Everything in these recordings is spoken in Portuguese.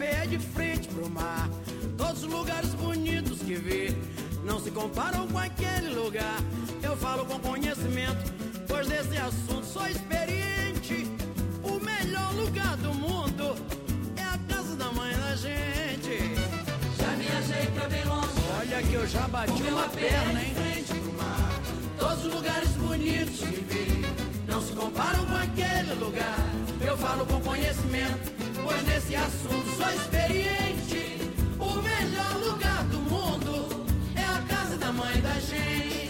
é de frente pro mar. Todos os lugares bonitos que vi não se comparam com aquele lugar. Eu falo com conhecimento, pois desse assunto sou experiente. O melhor lugar do mundo é a casa da mãe da gente. Já viajei pra bem longe. Olha que eu já bati uma perna, hein? Frente pro mar. Todos os lugares bonitos que vi não se comparam com aquele lugar. Eu falo com conhecimento, pois nesse assunto sou experiente. O melhor lugar do mundo é a casa da mãe da gente.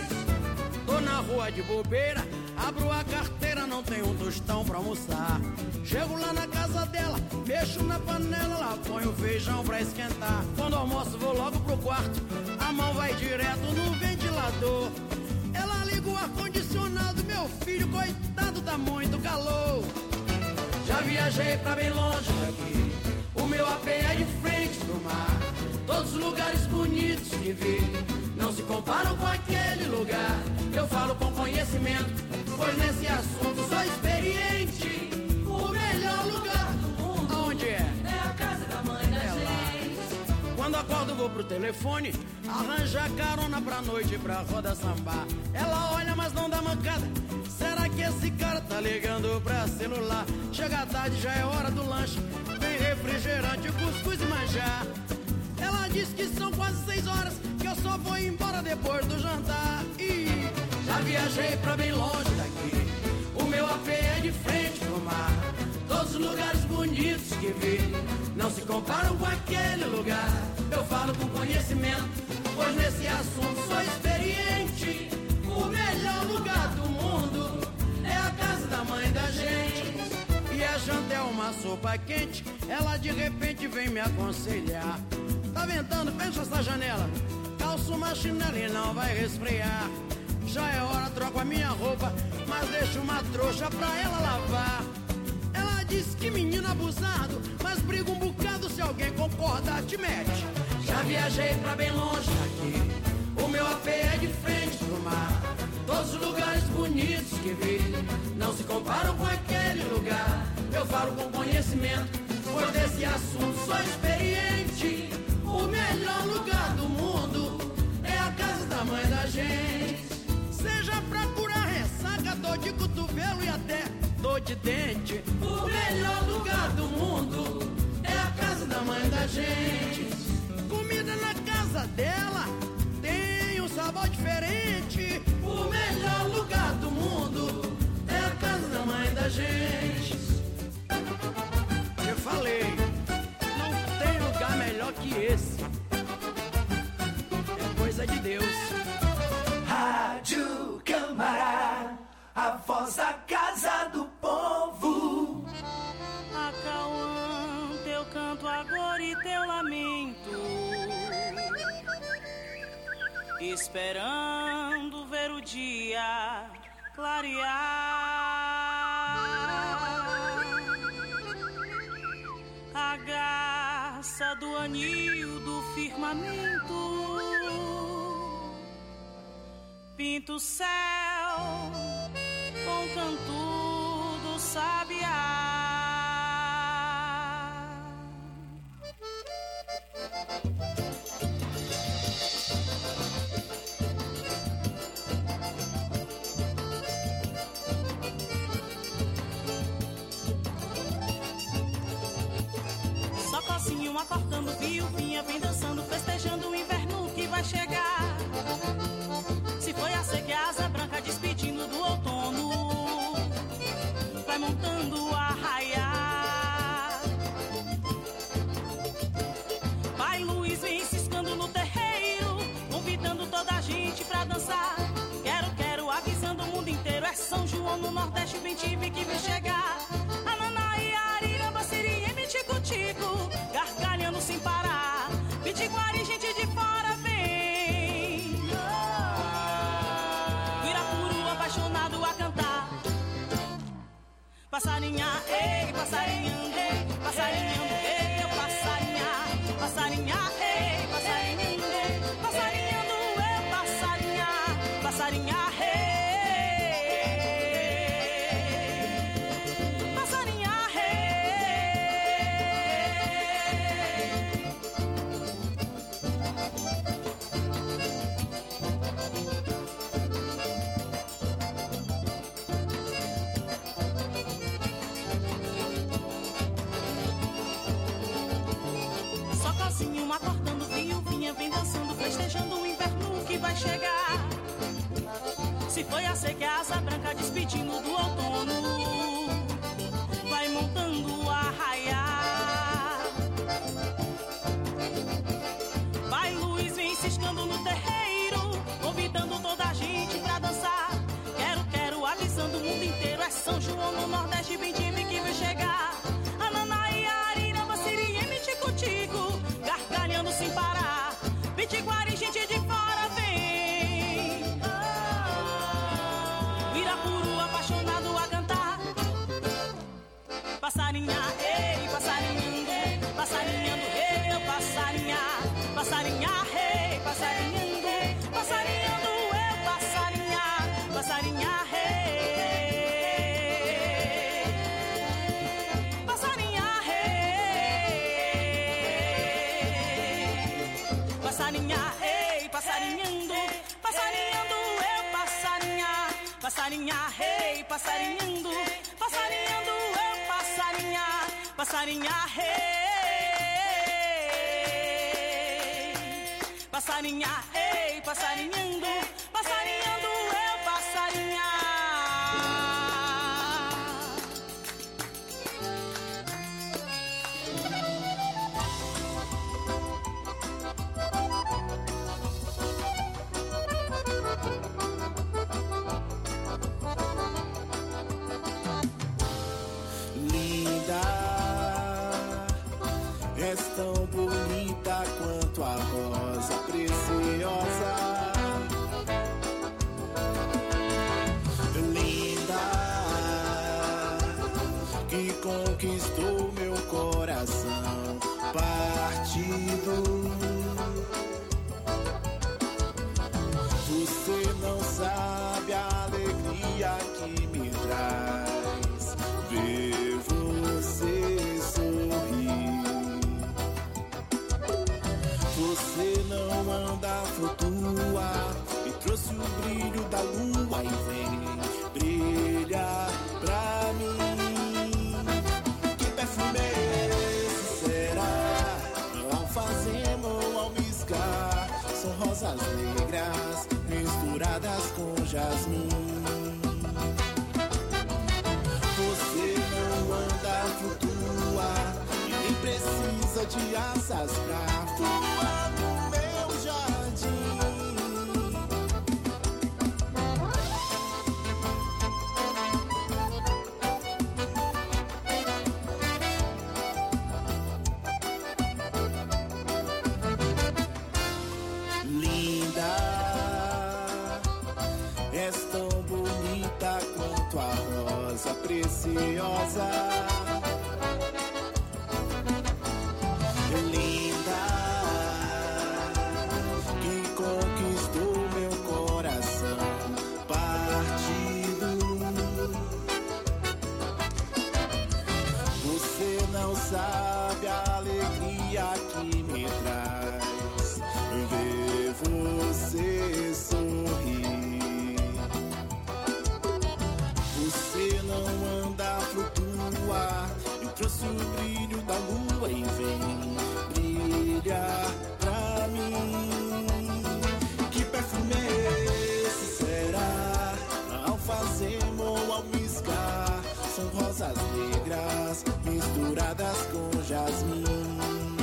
Tô na rua de bobeira, abro a carteira, não tenho um tostão pra almoçar. Chego lá na casa dela, mexo na panela, lá ponho o feijão pra esquentar. Quando almoço vou logo pro quarto, a mão vai direto no ventilador. Ela liga o ar-condicionado, meu filho, coitado, tá muito calor. Já viajei pra bem longe daqui, o meu AP é de frente pro mar. Todos os lugares bonitos que vi não se comparam com aquele lugar. Eu falo com conhecimento, pois nesse assunto sou experiente. O melhor lugar do mundo, aonde é? É a casa da mãe da gente. Quando acordo vou pro telefone, arranjar carona pra noite pra roda sambar. Ela olha mas não dá mancada, será que esse cara tá ligando pra celular? Chega tarde, já é hora do lanche, tem refrigerante, cuscuz e manjar. Ela diz que são quase 6 horas, que eu só vou embora depois do jantar. E já viajei pra bem longe daqui, o meu AP é de frente pro mar. Todos os lugares bonitos que vi não se comparam com aquele lugar. Eu falo com conhecimento, pois nesse assunto sou experiente. O melhor lugar do mundo é a casa da mãe da gente. E a janta é uma sopa quente, ela de repente vem me aconselhar. Tá ventando, fecha essa janela, calço uma chinela e não vai resfriar. Já é hora, troco a minha roupa, mas deixo uma trouxa pra ela lavar. Ela diz que menino abusado, mas briga um bocado, se alguém concorda te mete. Já viajei pra bem longe daqui, o meu AP é de frente pro mar. Todos os lugares bonitos que vi não se comparam com aquele lugar. Eu falo com conhecimento, pois desse assunto sou experiente. O melhor lugar do mundo é a casa da mãe da gente. Seja pra curar ressaca, dor de cotovelo e até dor de dente. O melhor lugar do mundo é a casa da mãe da gente. Comida na casa dela tem um sabor diferente. O melhor lugar do mundo é a casa da mãe da gente. Eu falei, não tem lugar melhor que esse. É coisa de Deus. Rádio Câmara, a voz da casa do povo. Acauã, teu canto agora e teu lamento, esperando ver o dia clarear. A garça do anil do firmamento pinta o céu com o canto do sabiá. Socozinho acortando viuvinha, vem dançando, festejando o inverno que vai chegar. Se foi a seca, a asa branca despedindo do outono, vai montando a raiar. Pai Luiz vem ciscando no terreiro, convidando toda a gente pra dançar. Quero, quero, avisando o mundo inteiro, é São João no Nordeste, vem te ver que vem chegar. Ananaí, Ariramba, Siri, Tico-tico, gargalhando sem parar. Pitiguari, gente de fora vem. Irapuru apaixonado a cantar. Passarinha, ei, passarinhando, ei, passarinhando, ei, eu passarinhar. Passarinha, ei, passarinhando, ei, passarinhando, eu passarinhar. Passarinha, ei. Passarinha, ei. passinho, uma cortando fio, vinha, vem dançando, festejando o inverno que vai chegar. Se foi a seca, a asa branca despedindo do outono, vai montando a raiar. Vai Luiz, vem ciscando no terreiro, convidando toda a gente pra dançar. Quero, quero, avisando o mundo inteiro, é São João no Nordeste, bem time que vai chegar. Ananaí, Ariraba, Siriema e Tico-Tico, gargalhando sem parar. Pitiguari, gente de fora, vem. Irapuru, apaixonado a cantar. Passarinha, ei, passarinhando, passarinhando, ei, eu passarinhar. Passarinha, rei, passarinhando, passarinhando, eu passarinhar, passarinha, rei, passarinha, rei, passarinha, ei, passarinhando, passarinhando, eu passarinhar, passarinha, rei, passarinhando, passarinhando, eu passarinhar, passarinha, rei. Passarinha, ei, passarinhando, passarinhando, eu passarinhar. Linda, és tão bonita quanto a rosa preciosa. Linda, que conquistou meu coração partido. Você não sabe a alegria que me traz ver você sorrir. Você não anda, flutua e trouxe o brilho da lua e vem brilhar pra mim. Que perfume esse será? Alfazema ou almizgar? São rosas negras misturadas com jasmim. Você não anda, flutua e nem precisa de asas pra voar no meu jardim. Linda, és tão bonita quanto a rosa preciosa. Linda, que conquistou meu coração partido. Você não sabe a alegria que me traz ver você sorrir. Você não anda, flutua e trouxe o brilho da lua e vem brilhar pra mim. Que perfume esse será? Alfazema ou almizgar? São rosas negras misturadas com jasmim.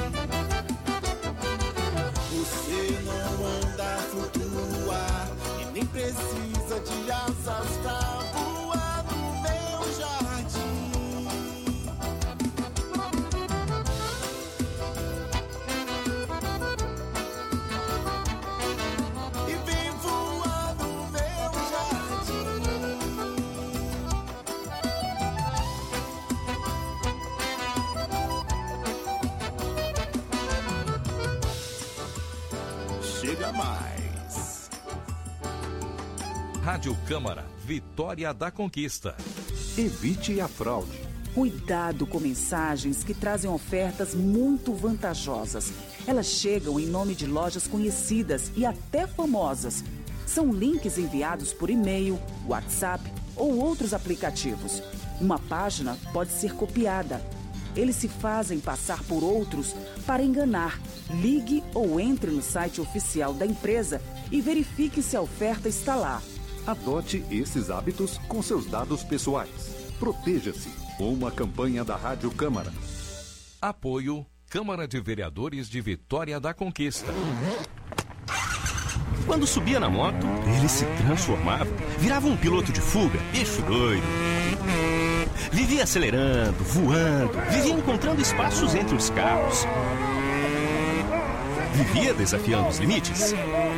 Você não anda, flutua e nem precisa de asas pra voar no meu jardim. E vem voar no meu jardim. Chega mais. Rádio Câmara, Vitória da Conquista. Evite a fraude. Cuidado com mensagens que trazem ofertas muito vantajosas. Elas chegam em nome de lojas conhecidas e até famosas. São links enviados por e-mail, WhatsApp ou outros aplicativos. Uma página pode ser copiada. Eles se fazem passar por outros para enganar. Ligue ou entre no site oficial da empresa e verifique se a oferta está lá. Adote esses hábitos com seus dados pessoais. Proteja-se. Uma campanha da Rádio Câmara. Apoio Câmara de Vereadores de Vitória da Conquista. Quando subia na moto, ele se transformava, virava um piloto de fuga, bicho doido. Vivia acelerando, voando, vivia encontrando espaços entre os carros. Vivia desafiando os limites.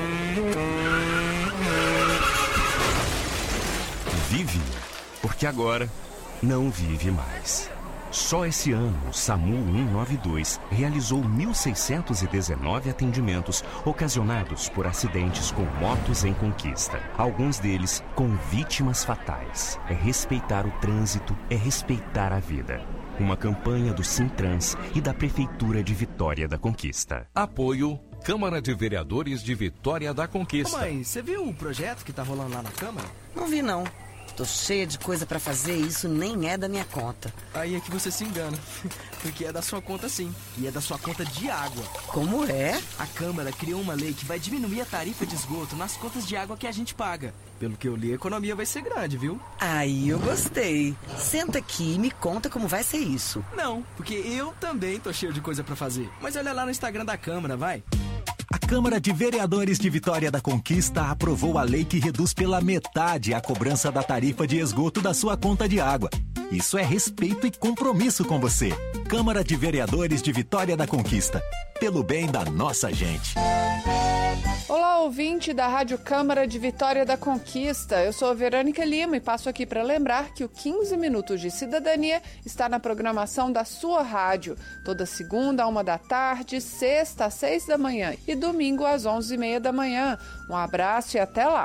Vive, porque agora não vive mais. Só esse ano, o SAMU 192 realizou 1.619 atendimentos ocasionados por acidentes com motos em Conquista. Alguns deles com vítimas fatais. É respeitar o trânsito, é respeitar a vida. Uma campanha do Sintrans e da Prefeitura de Vitória da Conquista. Apoio Câmara de Vereadores de Vitória da Conquista. Ô mãe, você viu o projeto que tá rolando lá na Câmara? Não vi, não. Tô cheia de coisa pra fazer e isso nem é da minha conta. Aí é que você se engana, porque é da sua conta sim, e é da sua conta de água. Como é? A Câmara criou uma lei que vai diminuir a tarifa de esgoto nas contas de água que a gente paga. Pelo que eu li, a economia vai ser grande, viu? Aí eu gostei. Senta aqui e me conta como vai ser isso. Não, porque eu também tô cheio de coisa pra fazer. Mas olha lá no Instagram da Câmara, vai. A Câmara de Vereadores de Vitória da Conquista aprovou a lei que reduz pela metade a cobrança da tarifa de esgoto da sua conta de água. Isso é respeito e compromisso com você. Câmara de Vereadores de Vitória da Conquista. Pelo bem da nossa gente. Olá, ouvinte da Rádio Câmara de Vitória da Conquista. Eu sou a Verônica Lima e passo aqui para lembrar que o 15 Minutos de Cidadania está na programação da sua rádio. Toda segunda, 13h, sexta, às 6 da manhã e domingo, às 11h30 da manhã. Um abraço e até lá.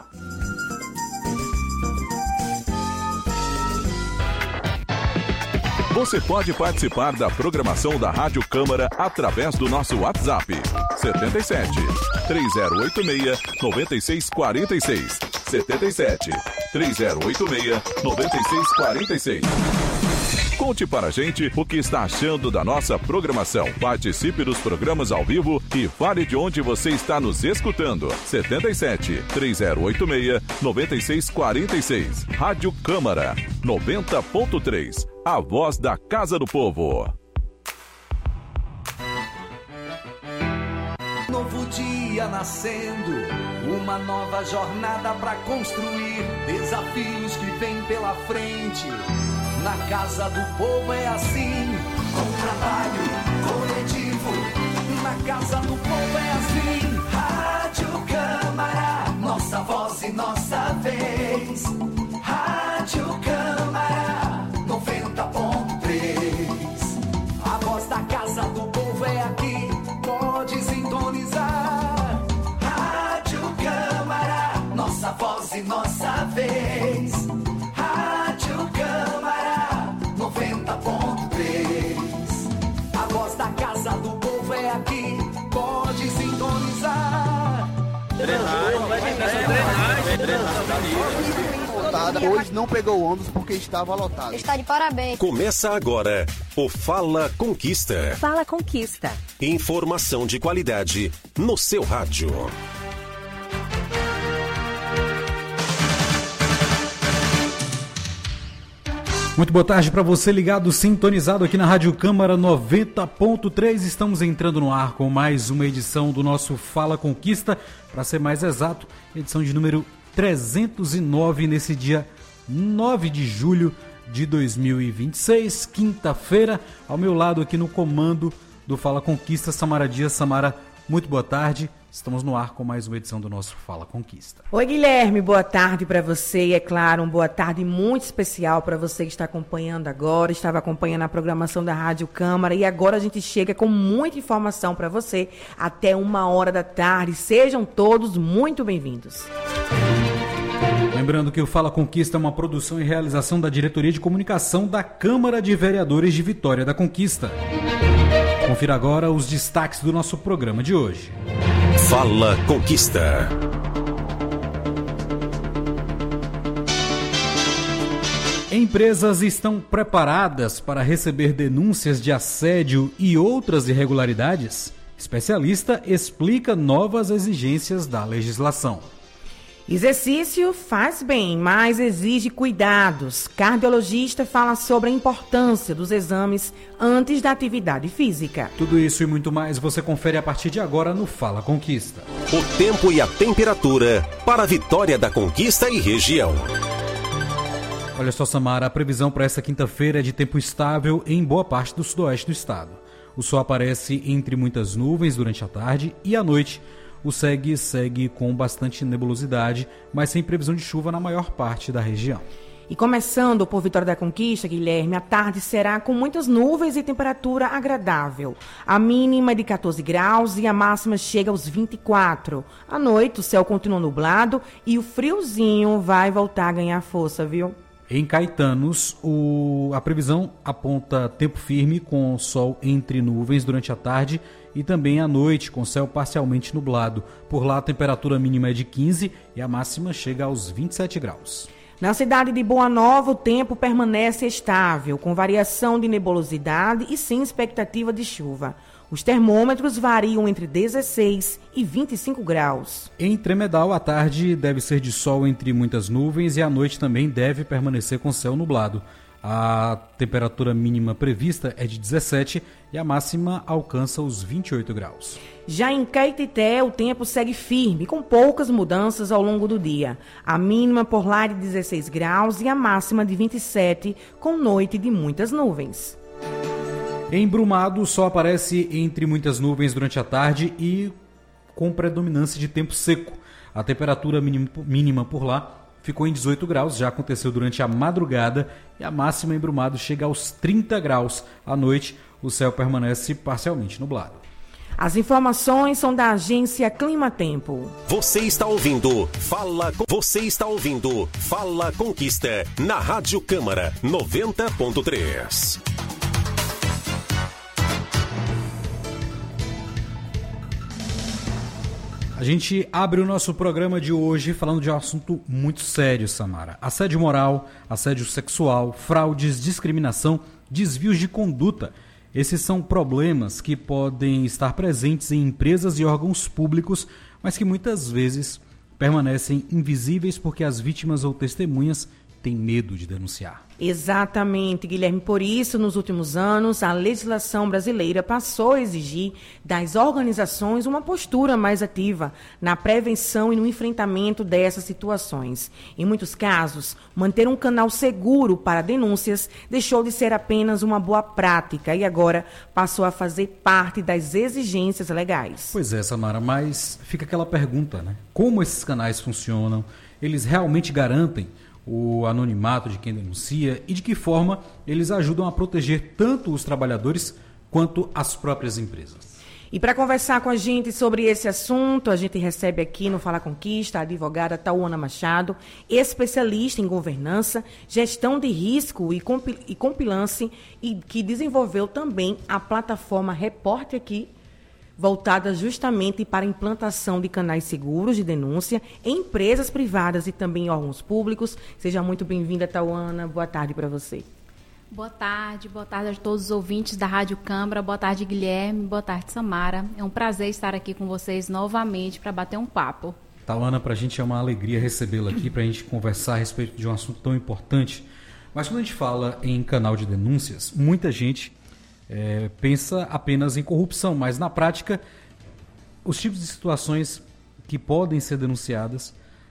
Você pode participar da programação da Rádio Câmara através do nosso WhatsApp 77 3086 9646 77 3086 9646. Conte para a gente o que está achando da nossa programação. Participe dos programas ao vivo e fale de onde você está nos escutando. 77 3086 9646. Rádio Câmara 90.3. A voz da Casa do Povo. Novo dia nascendo, uma nova jornada pra construir, desafios que vêm pela frente. Na Casa do Povo é assim, com trabalho coletivo. Na Casa do Povo é assim, Rádio Câmara, nossa voz e nossa vez. Rádio Câmara 90.3. A voz da Casa do Povo é aqui, pode sintonizar. Rádio Câmara, nossa voz e nossa vez. Rádio Câmara 90.3. A voz da Casa do Povo é aqui, pode sintonizar. Hoje não pegou ônibus porque estava lotado. Está de parabéns. Começa agora o Fala Conquista. Fala Conquista. Informação de qualidade no seu rádio. Muito boa tarde para você ligado, sintonizado aqui na Rádio Câmara 90.3. Estamos entrando no ar com mais uma edição do nosso Fala Conquista, para ser mais exato, edição de número 309 nesse dia 9 de julho de 2026, quinta-feira. Ao meu lado aqui no comando do Fala Conquista, Samara Dias. Samara, muito boa tarde. Estamos no ar com mais uma edição do nosso Fala Conquista. Oi, Guilherme, boa tarde para você. E é claro, uma boa tarde muito especial para você que está acompanhando agora, estava acompanhando a programação da Rádio Câmara e agora a gente chega com muita informação para você até 13h. Sejam todos muito bem-vindos. Lembrando que o Fala Conquista é uma produção e realização da Diretoria de Comunicação da Câmara de Vereadores de Vitória da Conquista. Confira agora os destaques do nosso programa de hoje. Fala Conquista. Em Empresas estão preparadas para receber denúncias de assédio e outras irregularidades? Especialista explica novas exigências da legislação. Exercício faz bem, mas exige cuidados. Cardiologista fala sobre a importância dos exames antes da atividade física. Tudo isso e muito mais você confere a partir de agora no Fala Conquista. O tempo e a temperatura para a Vitória da Conquista e região. Olha só, Samara, a previsão para essa quinta-feira é de tempo estável em boa parte do sudoeste do estado. O sol aparece entre muitas nuvens durante a tarde e à noite. O segue com bastante nebulosidade, mas sem previsão de chuva na maior parte da região. E começando por Vitória da Conquista, Guilherme, a tarde será com muitas nuvens e temperatura agradável. A mínima é de 14 graus e a máxima chega aos 24. À noite, o céu continua nublado e o friozinho vai voltar a ganhar força, viu? Em Caetanos, a previsão aponta tempo firme com sol entre nuvens durante a tarde e também à noite com céu parcialmente nublado. Por lá a temperatura mínima é de 15 e a máxima chega aos 27 graus. Na cidade de Boa Nova, o tempo permanece estável, com variação de nebulosidade e sem expectativa de chuva. Os termômetros variam entre 16 e 25 graus. Em Tremedal, a tarde deve ser de sol entre muitas nuvens e a noite também deve permanecer com céu nublado. A temperatura mínima prevista é de 17 e a máxima alcança os 28 graus. Já em Caetité, o tempo segue firme, com poucas mudanças ao longo do dia. A mínima por lá é de 16 graus e a máxima de 27, com noite de muitas nuvens. Em Brumado, o sol aparece entre muitas nuvens durante a tarde e com predominância de tempo seco. A temperatura mínima por lá ficou em 18 graus, já aconteceu durante a madrugada, e a máxima em Brumado chega aos 30 graus. À noite, o céu permanece parcialmente nublado. As informações são da agência Clima Tempo. Você está ouvindo Fala Conquista na Rádio Câmara 90.3. A gente abre o nosso programa de hoje falando de um assunto muito sério, Samara. Assédio moral, assédio sexual, fraudes, discriminação, desvios de conduta. Esses são problemas que podem estar presentes em empresas e órgãos públicos, mas que muitas vezes permanecem invisíveis porque as vítimas ou testemunhas têm medo de denunciar. Exatamente, Guilherme. Por isso, nos últimos anos, a legislação brasileira passou a exigir das organizações uma postura mais ativa na prevenção e no enfrentamento dessas situações. Em muitos casos, manter um canal seguro para denúncias deixou de ser apenas uma boa prática e agora passou a fazer parte das exigências legais. Pois é, Samara, mas fica aquela pergunta, né? Como esses canais funcionam? Eles realmente garantem o anonimato de quem denuncia e de que forma eles ajudam a proteger tanto os trabalhadores quanto as próprias empresas? E para conversar com a gente sobre esse assunto, a gente recebe aqui no Fala Conquista a advogada Tauana Machado, especialista em governança, gestão de risco e compilance, e que desenvolveu também a plataforma Repórter Aqui, voltada justamente para a implantação de canais seguros de denúncia em empresas privadas e também em órgãos públicos. Seja muito bem-vinda, Tauana. Boa tarde para você. Boa tarde a todos os ouvintes da Rádio Câmara. Boa tarde, Guilherme. Boa tarde, Samara. É um prazer estar aqui com vocês novamente para bater um papo. Tauana, para a gente é uma alegria recebê-la aqui para a gente conversar a respeito de um assunto tão importante. Mas quando a gente fala em canal de denúncias, muita gente pensa apenas em corrupção, mas na prática os tipos de situações que podem ser denunciados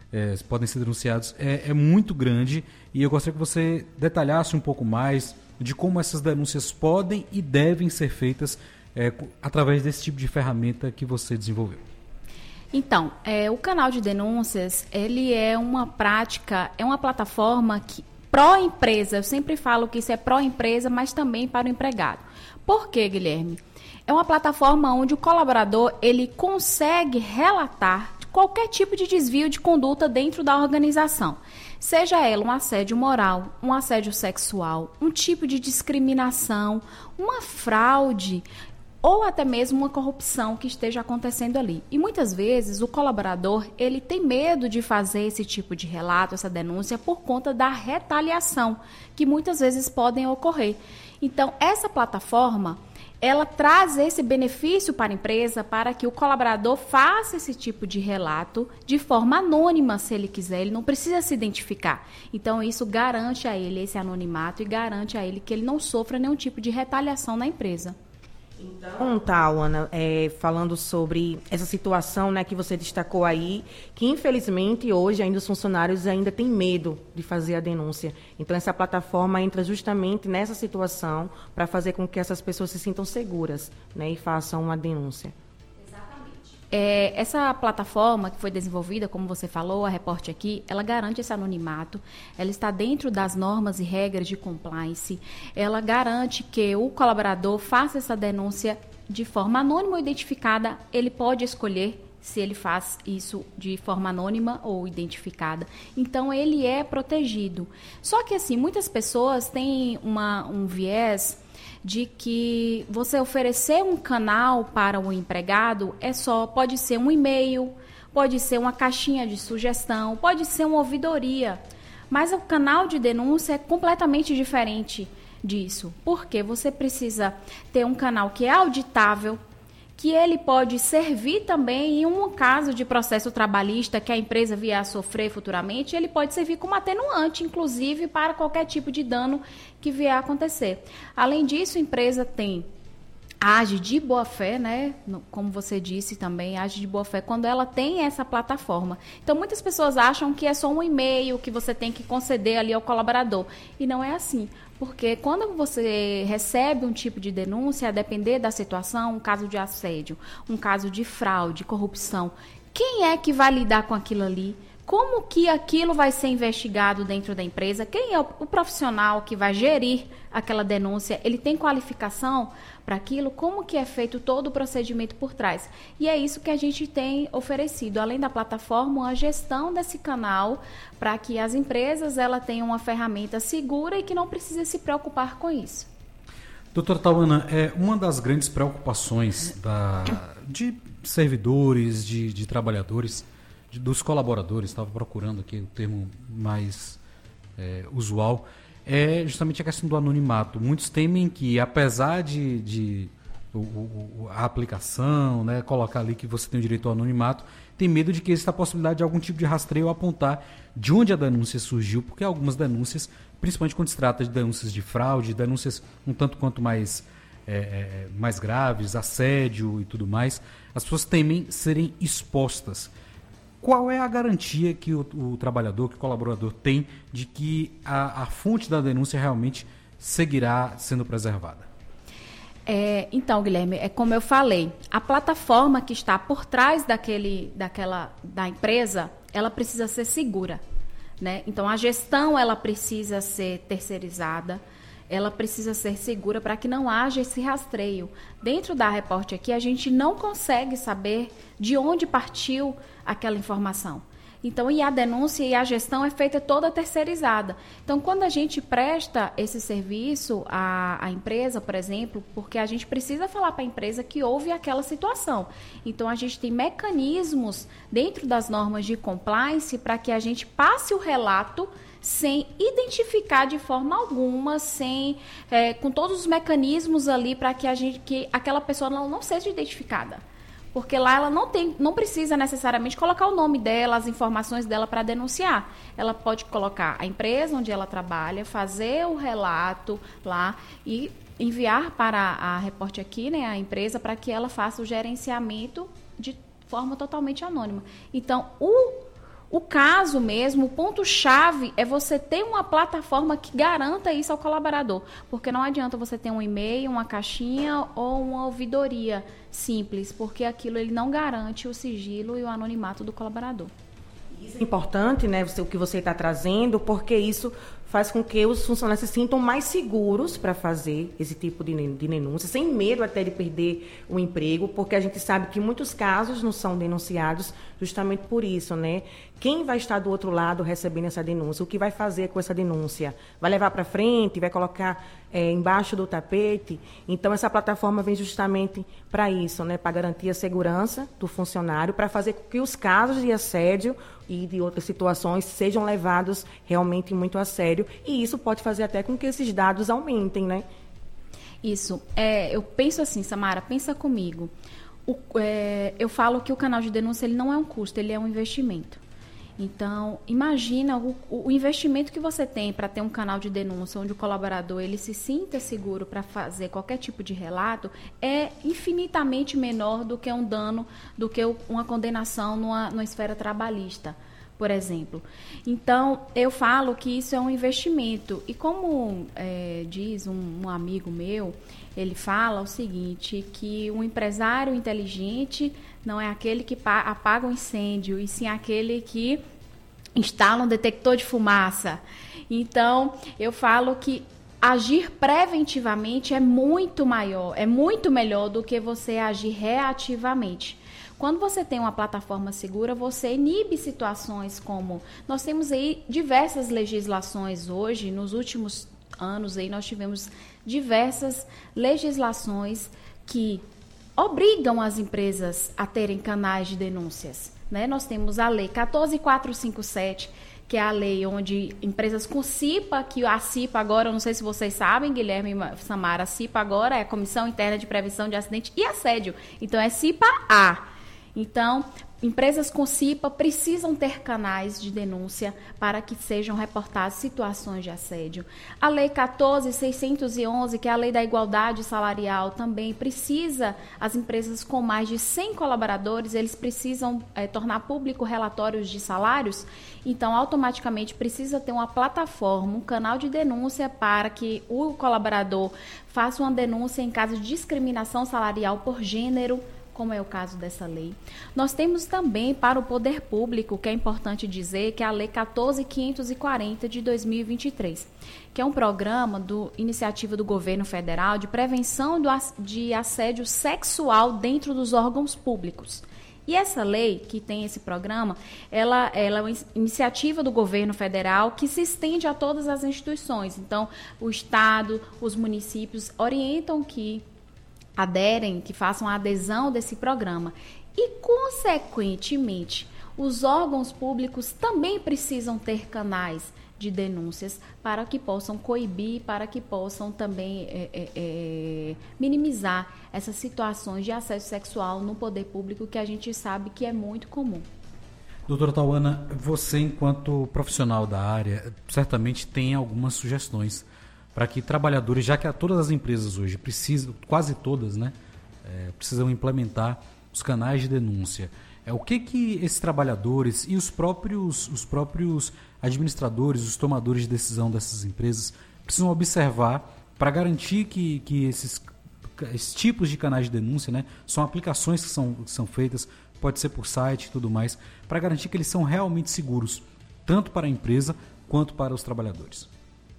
é muito grande, e eu gostaria que você detalhasse um pouco mais de como essas denúncias podem e devem ser feitas através desse tipo de ferramenta que você desenvolveu. Então, o canal de denúncias, ele é uma prática, é uma plataforma que pró-empresa. Eu sempre falo que isso é pró-empresa, mas também para o empregado. Por quê, Guilherme? É uma plataforma onde o colaborador ele consegue relatar qualquer tipo de desvio de conduta dentro da organização. Seja ela um assédio moral, um assédio sexual, um tipo de discriminação, uma fraude ou até mesmo uma corrupção que esteja acontecendo ali. E muitas vezes o colaborador, ele tem medo de fazer esse tipo de relato, essa denúncia, por conta da retaliação, que muitas vezes podem ocorrer. Então, essa plataforma, ela traz esse benefício para a empresa, para que o colaborador faça esse tipo de relato de forma anônima, se ele quiser, ele não precisa se identificar. Então, isso garante a ele esse anonimato e garante a ele que ele não sofra nenhum tipo de retaliação na empresa. Então, tá, Ana, falando sobre essa situação, né, que você destacou aí, que infelizmente hoje ainda os funcionários ainda têm medo de fazer a denúncia. Então, essa plataforma entra justamente nessa situação para fazer com que essas pessoas se sintam seguras, né, e façam uma denúncia. Essa plataforma que foi desenvolvida, como você falou, a Reporte Aqui, ela garante esse anonimato, ela está dentro das normas e regras de compliance, ela garante que o colaborador faça essa denúncia de forma anônima ou identificada, ele pode escolher se ele faz isso de forma anônima ou identificada. Então, ele é protegido. Só que, assim, muitas pessoas têm um viés de que você oferecer um canal para o empregado pode ser um e-mail, pode ser uma caixinha de sugestão, pode ser uma ouvidoria. Mas o canal de denúncia é completamente diferente disso, porque você precisa ter um canal que é auditável, que ele pode servir também em um caso de processo trabalhista que a empresa vier a sofrer futuramente, ele pode servir como atenuante, inclusive, para qualquer tipo de dano que vier a acontecer. Além disso, a empresa age de boa fé, né? Como você disse também, age de boa fé quando ela tem essa plataforma. Então, muitas pessoas acham que é só um e-mail que você tem que conceder ali ao colaborador. E não é assim. Porque quando você recebe um tipo de denúncia, a depender da situação, um caso de assédio, um caso de fraude, corrupção, quem é que vai lidar com aquilo ali? Como que aquilo vai ser investigado dentro da empresa? Quem é o profissional que vai gerir aquela denúncia? Ele tem qualificação para aquilo? Como que é feito todo o procedimento por trás? E é isso que a gente tem oferecido, além da plataforma, a gestão desse canal para que as empresas tenham uma ferramenta segura e que não precise se preocupar com isso. Doutora Tauana, uma das grandes preocupações de servidores, de trabalhadores, dos colaboradores, estava procurando aqui o termo mais usual, é justamente a questão do anonimato. Muitos temem que, apesar de a aplicação, né, colocar ali que você tem o direito ao anonimato, tem medo de que exista a possibilidade de algum tipo de rastreio apontar de onde a denúncia surgiu, porque algumas denúncias, principalmente quando se trata de denúncias de fraude, denúncias um tanto quanto mais graves, assédio e tudo mais, as pessoas temem serem expostas. Qual é a garantia que o trabalhador, que o colaborador tem de que a fonte da denúncia realmente seguirá sendo preservada? Então, Guilherme, como eu falei, a plataforma que está por trás da empresa, ela precisa ser segura, né? Então, a gestão ela precisa ser terceirizada, ela precisa ser segura para que não haja esse rastreio. Dentro da Reporte Aqui, a gente não consegue saber de onde partiu aquela informação. Então, e a denúncia e a gestão é feita toda terceirizada. Então, quando a gente presta esse serviço à empresa, por exemplo, porque a gente precisa falar para a empresa que houve aquela situação. Então, a gente tem mecanismos dentro das normas de compliance para que a gente passe o relato sem identificar de forma alguma, com todos os mecanismos ali para que aquela pessoa não seja identificada. Porque lá ela não precisa necessariamente colocar o nome dela, as informações dela para denunciar. Ela pode colocar a empresa onde ela trabalha, fazer o relato lá e enviar para a Reporte Aqui, né, a empresa, para que ela faça o gerenciamento de forma totalmente anônima. Então, o caso mesmo, o ponto-chave é você ter uma plataforma que garanta isso ao colaborador. Porque não adianta você ter um e-mail, uma caixinha ou uma ouvidoria simples, porque aquilo ele não garante o sigilo e o anonimato do colaborador. Isso é importante, né, o que você está trazendo, porque isso faz com que os funcionários se sintam mais seguros para fazer esse tipo de denúncia, sem medo até de perder o emprego, porque a gente sabe que muitos casos não são denunciados justamente por isso, né? Quem vai estar do outro lado recebendo essa denúncia? O que vai fazer com essa denúncia? Vai levar para frente? Vai colocar embaixo do tapete? Então, essa plataforma vem justamente para isso, né? Para garantir a segurança do funcionário, para fazer com que os casos de assédio e de outras situações sejam levados realmente muito a sério. E isso pode fazer até com que esses dados aumentem, né? Isso. Eu penso assim, Samara, pensa comigo. Eu falo que o canal de denúncia ele não é um custo, ele é um investimento. Então, imagina o investimento que você tem para ter um canal de denúncia onde o colaborador ele se sinta seguro para fazer qualquer tipo de relato é infinitamente menor do que um dano, do que uma condenação numa esfera trabalhista, por exemplo. Então, eu falo que isso é um investimento. E como diz um amigo meu, ele fala o seguinte, que um empresário inteligente não é aquele que apaga um incêndio, e sim aquele que instala um detector de fumaça. Então, eu falo que agir preventivamente é muito melhor do que você agir reativamente. Quando você tem uma plataforma segura, você inibe situações como... Nós temos aí diversas legislações hoje, nos últimos anos aí nós tivemos diversas legislações que obrigam as empresas a terem canais de denúncias, né? Nós temos a Lei 14.457, que é a lei onde empresas com CIPA, que a CIPA agora, eu não sei se vocês sabem, Guilherme e Samara, a CIPA agora é a Comissão Interna de Prevenção de Acidente e Assédio. Então, é CIPA-A. Então, empresas com CIPA precisam ter canais de denúncia para que sejam reportadas situações de assédio. A Lei 14.611, que é a Lei da Igualdade Salarial, também precisa, as empresas com mais de 100 colaboradores, eles precisam tornar público relatórios de salários, então automaticamente precisa ter uma plataforma, um canal de denúncia para que o colaborador faça uma denúncia em caso de discriminação salarial por gênero, como é o caso dessa lei. Nós temos também para o poder público, que é importante dizer, que é a Lei 14.540 de 2023, que é um programa iniciativa do governo federal de prevenção de assédio sexual dentro dos órgãos públicos. E essa lei, que tem esse programa, ela é uma iniciativa do governo federal que se estende a todas as instituições. Então, o Estado, os municípios orientam que façam a adesão desse programa. E, consequentemente, os órgãos públicos também precisam ter canais de denúncias para que possam coibir, para que possam também minimizar essas situações de assédio sexual no poder público, que a gente sabe que é muito comum. Doutora Tauana, você, enquanto profissional da área, certamente tem algumas sugestões para que trabalhadores, já que todas as empresas hoje precisam, quase todas, né, precisam implementar os canais de denúncia. O que esses trabalhadores e os próprios administradores, os tomadores de decisão dessas empresas precisam observar para garantir que esses tipos de canais de denúncia, né, são aplicações que são feitas, pode ser por site e tudo mais, para garantir que eles são realmente seguros, tanto para a empresa quanto para os trabalhadores?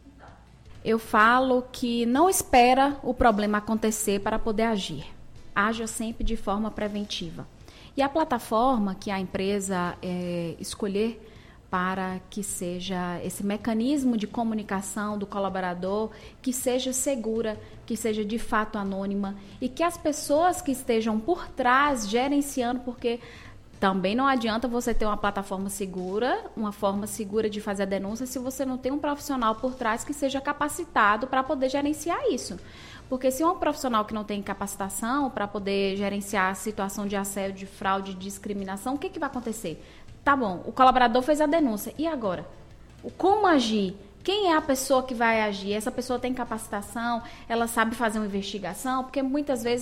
Eu falo que não espera o problema acontecer para poder agir. Haja sempre de forma preventiva. E a plataforma que a empresa escolher para que seja esse mecanismo de comunicação do colaborador, que seja segura, que seja de fato anônima e que as pessoas que estejam por trás gerenciando, porque também não adianta você ter uma plataforma segura, uma forma segura de fazer a denúncia, se você não tem um profissional por trás que seja capacitado para poder gerenciar isso. Porque se é um profissional que não tem capacitação para poder gerenciar a situação de assédio, de fraude, de discriminação, o que vai acontecer? Tá bom, o colaborador fez a denúncia, e agora? Como agir? Quem é a pessoa que vai agir? Essa pessoa tem capacitação? Ela sabe fazer uma investigação? Porque muitas vezes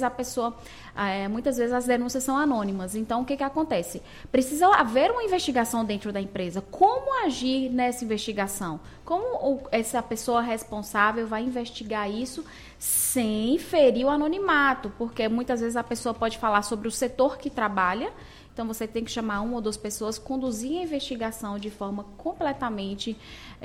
as denúncias são anônimas. Então, o que acontece? Precisa haver uma investigação dentro da empresa. Como agir nessa investigação? Como essa pessoa responsável vai investigar isso sem ferir o anonimato, porque muitas vezes a pessoa pode falar sobre o setor que trabalha, então você tem que chamar 1 ou 2 pessoas, conduzir a investigação de forma completamente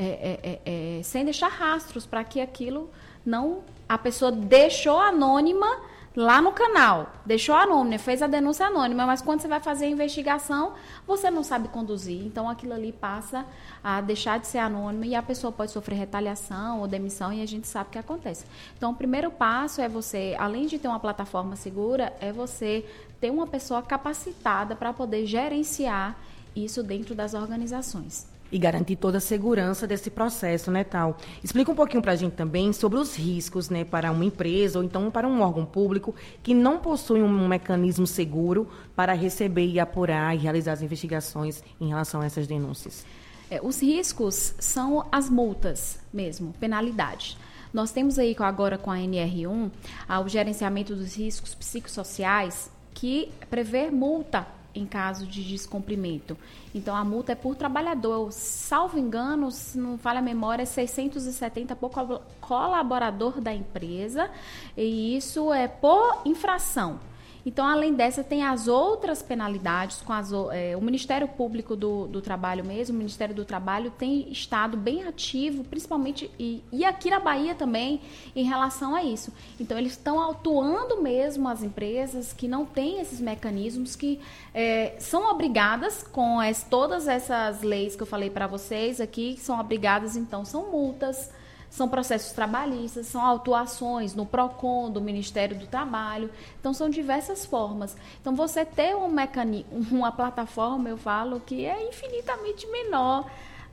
sem deixar rastros, para que aquilo não... A pessoa deixou anônima lá no canal, deixou anônima, fez a denúncia anônima, mas quando você vai fazer a investigação, você não sabe conduzir. Então, aquilo ali passa a deixar de ser anônimo e a pessoa pode sofrer retaliação ou demissão, e a gente sabe o que acontece. Então, o primeiro passo é você, além de ter uma plataforma segura, é você ter uma pessoa capacitada para poder gerenciar isso dentro das organizações. E garantir toda a segurança desse processo, né, Tal? Explica um pouquinho para a gente também sobre os riscos, né, para uma empresa ou então para um órgão público que não possui um mecanismo seguro para receber e apurar e realizar as investigações em relação a essas denúncias. Os riscos são as multas mesmo, penalidades. Nós temos aí agora com a NR1 o gerenciamento dos riscos psicossociais, que prevê multa em caso de descumprimento. Então, a multa é por trabalhador. Salvo engano, se não falha a memória, é 670 por colaborador da empresa, e isso é por infração. Então, além dessa, tem as outras penalidades. O Ministério Público do Trabalho mesmo, o Ministério do Trabalho tem estado bem ativo, principalmente, e aqui na Bahia também, em relação a isso. Então, eles estão atuando mesmo as empresas que não têm esses mecanismos, que são obrigadas com todas essas leis que eu falei para vocês aqui, que são obrigadas, então, são multas, são processos trabalhistas, são autuações no PROCON, do Ministério do Trabalho. Então, são diversas formas. Então, você ter uma plataforma, eu falo, que é infinitamente menor,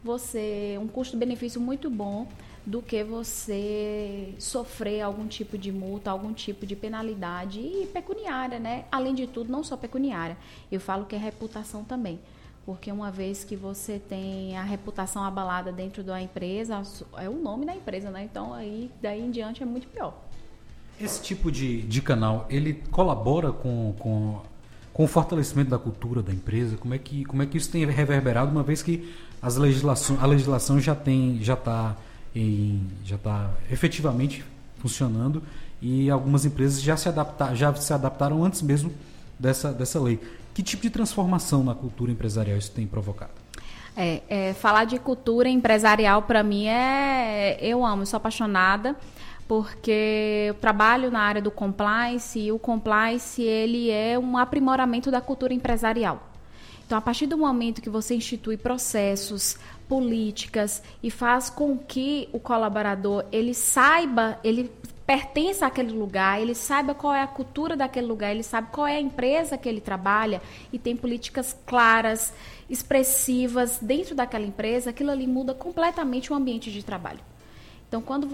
um custo-benefício muito bom, do que você sofrer algum tipo de multa, algum tipo de penalidade e pecuniária, né? Além de tudo, não só pecuniária. Eu falo que é reputação também. Porque uma vez que você tem a reputação abalada dentro da empresa, é o nome da empresa, né? Então, daí em diante é muito pior. Esse tipo de canal, ele colabora com o fortalecimento da cultura da empresa? Como é que isso tem reverberado, uma vez que a legislação já está efetivamente funcionando e algumas empresas já se adaptaram antes mesmo dessa lei? Que tipo de transformação na cultura empresarial isso tem provocado? Falar de cultura empresarial, para mim, eu amo, eu sou apaixonada, porque eu trabalho na área do compliance, e o compliance ele é um aprimoramento da cultura empresarial. Então, a partir do momento que você institui processos, políticas, e faz com que o colaborador ele pertence àquele lugar, ele saiba qual é a cultura daquele lugar, ele sabe qual é a empresa que ele trabalha e tem políticas claras, expressivas dentro daquela empresa, aquilo ali muda completamente o ambiente de trabalho. Então, quando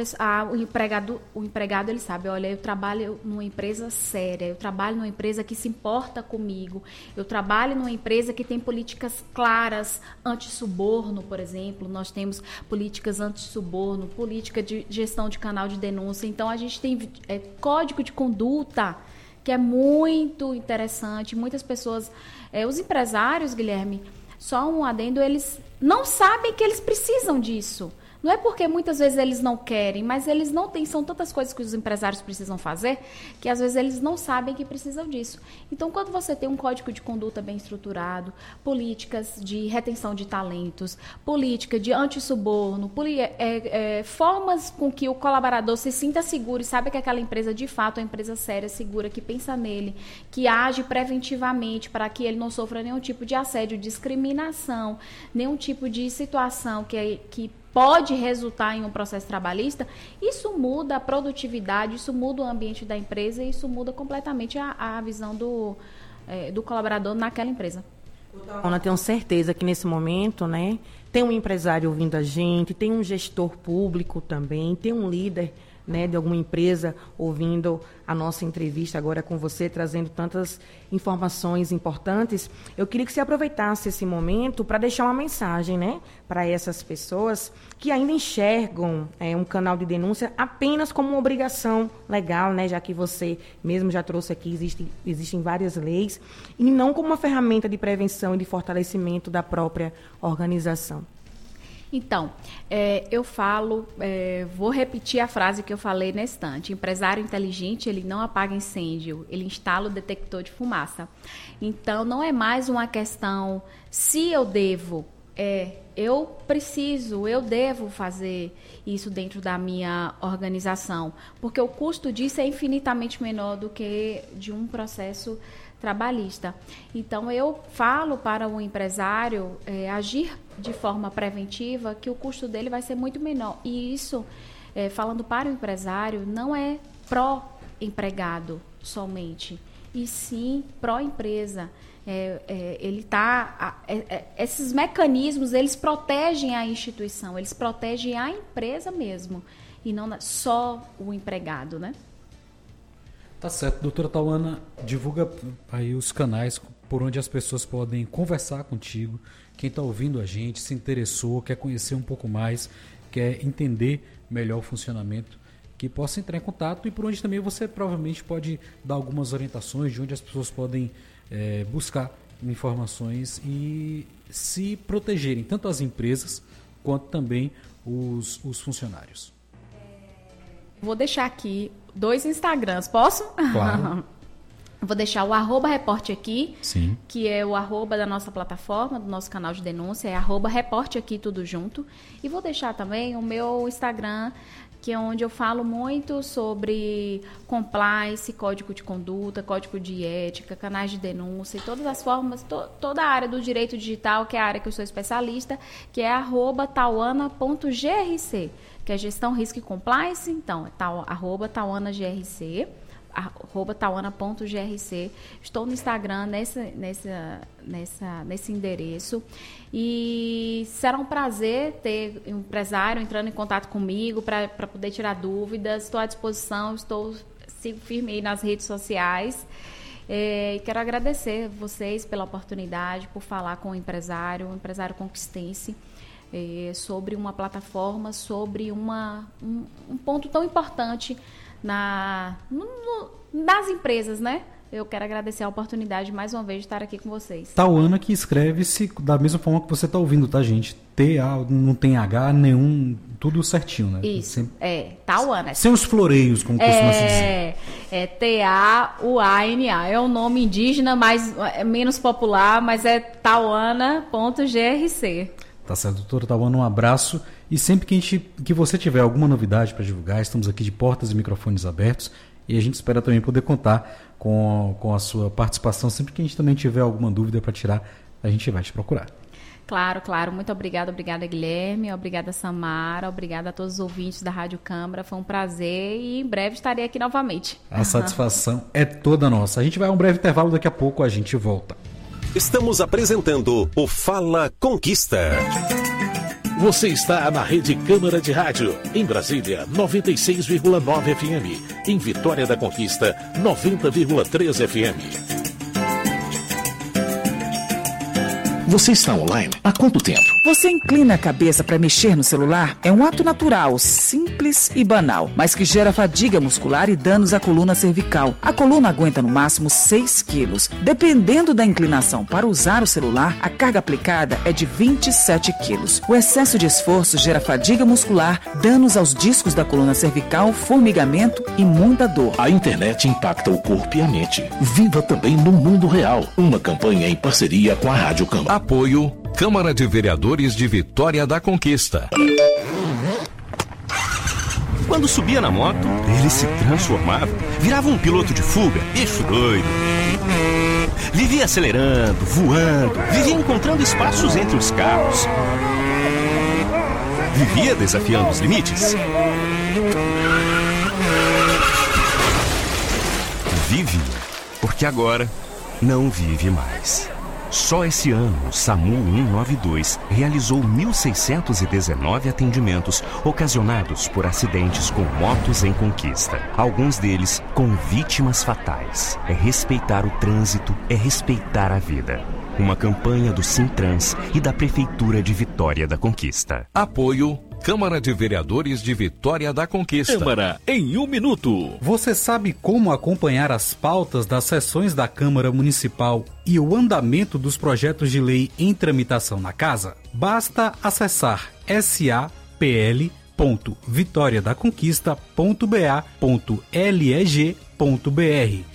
o empregado ele sabe, olha, eu trabalho numa empresa séria, eu trabalho numa empresa que se importa comigo, eu trabalho numa empresa que tem políticas claras, anti-suborno, por exemplo, nós temos políticas anti-suborno, política de gestão de canal de denúncia, então a gente tem código de conduta, que é muito interessante, muitas pessoas, os empresários, Guilherme, só um adendo, eles não sabem que eles precisam disso. Não é porque muitas vezes eles não querem, mas eles não têm, são tantas coisas que os empresários precisam fazer, que às vezes eles não sabem que precisam disso. Então, quando você tem um código de conduta bem estruturado, políticas de retenção de talentos, política de anti-suborno, formas com que o colaborador se sinta seguro e saiba que aquela empresa, de fato, é uma empresa séria, segura, que pensa nele, que age preventivamente para que ele não sofra nenhum tipo de assédio, discriminação, nenhum tipo de situação que pode resultar em um processo trabalhista, isso muda a produtividade, isso muda o ambiente da empresa e isso muda completamente a visão do colaborador naquela empresa. Eu tenho certeza que nesse momento, né, tem um empresário ouvindo a gente, tem um gestor público também, tem um líder, né, de alguma empresa ouvindo a nossa entrevista agora com você, trazendo tantas informações importantes. Eu queria que você aproveitasse esse momento para deixar uma mensagem, né, para essas pessoas que ainda enxergam um canal de denúncia apenas como uma obrigação legal, né, já que você mesmo já trouxe aqui, existem várias leis, e não como uma ferramenta de prevenção e de fortalecimento da própria organização. Então, eu falo, vou repetir a frase que eu falei na estante. Empresário inteligente, ele não apaga incêndio, ele instala o detector de fumaça. Então, não é mais uma questão se eu devo, eu preciso, eu devo fazer isso dentro da minha organização, porque o custo disso é infinitamente menor do que de um processo trabalhista. Então, eu falo para o empresário agir de forma preventiva, que o custo dele vai ser muito menor. E isso, falando para o empresário, não é pró-empregado somente, e sim pró-empresa. Esses mecanismos, eles protegem a instituição, eles protegem a empresa mesmo, e não só o empregado, né? Tá certo. Doutora Tauana, divulga aí os canais por onde as pessoas podem conversar contigo. Quem está ouvindo a gente, se interessou, quer conhecer um pouco mais, quer entender melhor o funcionamento, que possa entrar em contato, e por onde também você provavelmente pode dar algumas orientações de onde as pessoas podem buscar informações e se protegerem, tanto as empresas quanto também os funcionários. Vou deixar aqui 2 Instagrams, posso? Claro. Vou deixar o @reporteaqui, sim, que é o @ da nossa plataforma, do nosso canal de denúncia, é @reporteaqui, tudo junto. E vou deixar também o meu Instagram, que é onde eu falo muito sobre compliance, código de conduta, código de ética, canais de denúncia e todas as formas, toda a área do direito digital, que é a área que eu sou especialista, que é @tauana.grc, que é gestão, risco e compliance. Então, é @tauanagrc, @tauana.grc. Estou no Instagram nesse endereço. E será um prazer ter um empresário entrando em contato comigo para poder tirar dúvidas. Estou à disposição, sigo firme aí nas redes sociais. E quero agradecer vocês pela oportunidade, por falar com o empresário conquistense, sobre uma plataforma, sobre um ponto tão importante nas empresas, né? Eu quero agradecer a oportunidade mais uma vez de estar aqui com vocês. Tauana, que escreve-se da mesma forma que você está ouvindo, tá, gente? Não tem H nenhum, tudo certinho, né? Isso, Tauana. Sem os floreios, como costuma se dizer. É Tauana, é um nome indígena, mas menos popular, mas é tauana.grc. Tá certo, doutora Tauana, um abraço. E sempre que você tiver alguma novidade para divulgar, estamos aqui de portas e microfones abertos, e a gente espera também poder contar com a sua participação. Sempre que a gente também tiver alguma dúvida para tirar, a gente vai te procurar. Claro. Muito obrigada, Guilherme, obrigada, Samara, obrigada a todos os ouvintes da Rádio Câmara. Foi um prazer e em breve estarei aqui novamente. A satisfação é toda nossa. A gente vai a um breve intervalo, daqui a pouco a gente volta. Estamos apresentando o Fala Conquista. Você está na Rede Câmara de Rádio, em Brasília, 96,9 FM. Em Vitória da Conquista, 90,3 FM. Você está online há quanto tempo? Você inclina a cabeça para mexer no celular? É um ato natural, simples e banal, mas que gera fadiga muscular e danos à coluna cervical. A coluna aguenta no máximo 6 quilos. Dependendo da inclinação para usar o celular, a carga aplicada é de 27 quilos. O excesso de esforço gera fadiga muscular, danos aos discos da coluna cervical, formigamento e muita dor. A internet impacta o corpo e a mente. Viva também no mundo real. Uma campanha em parceria com a Rádio Câmara. Apoio Câmara de Vereadores de Vitória da Conquista. Quando subia na moto, ele se transformava, virava um piloto de fuga, bicho doido. Vivia acelerando, voando, vivia encontrando espaços entre os carros. Vivia desafiando os limites. Vive, porque agora não vive mais. Só esse ano, o SAMU 192 realizou 1.619 atendimentos ocasionados por acidentes com motos em conquista. Alguns deles com vítimas fatais. É respeitar o trânsito, é respeitar a vida. Uma campanha do Sintrans e da Prefeitura de Vitória da Conquista. Apoio Câmara de Vereadores de Vitória da Conquista. Câmara em 1 minuto. Você sabe como acompanhar as pautas das sessões da Câmara Municipal e o andamento dos projetos de lei em tramitação na Casa? Basta acessar sapl.vitoriadaconquista.ba.leg.br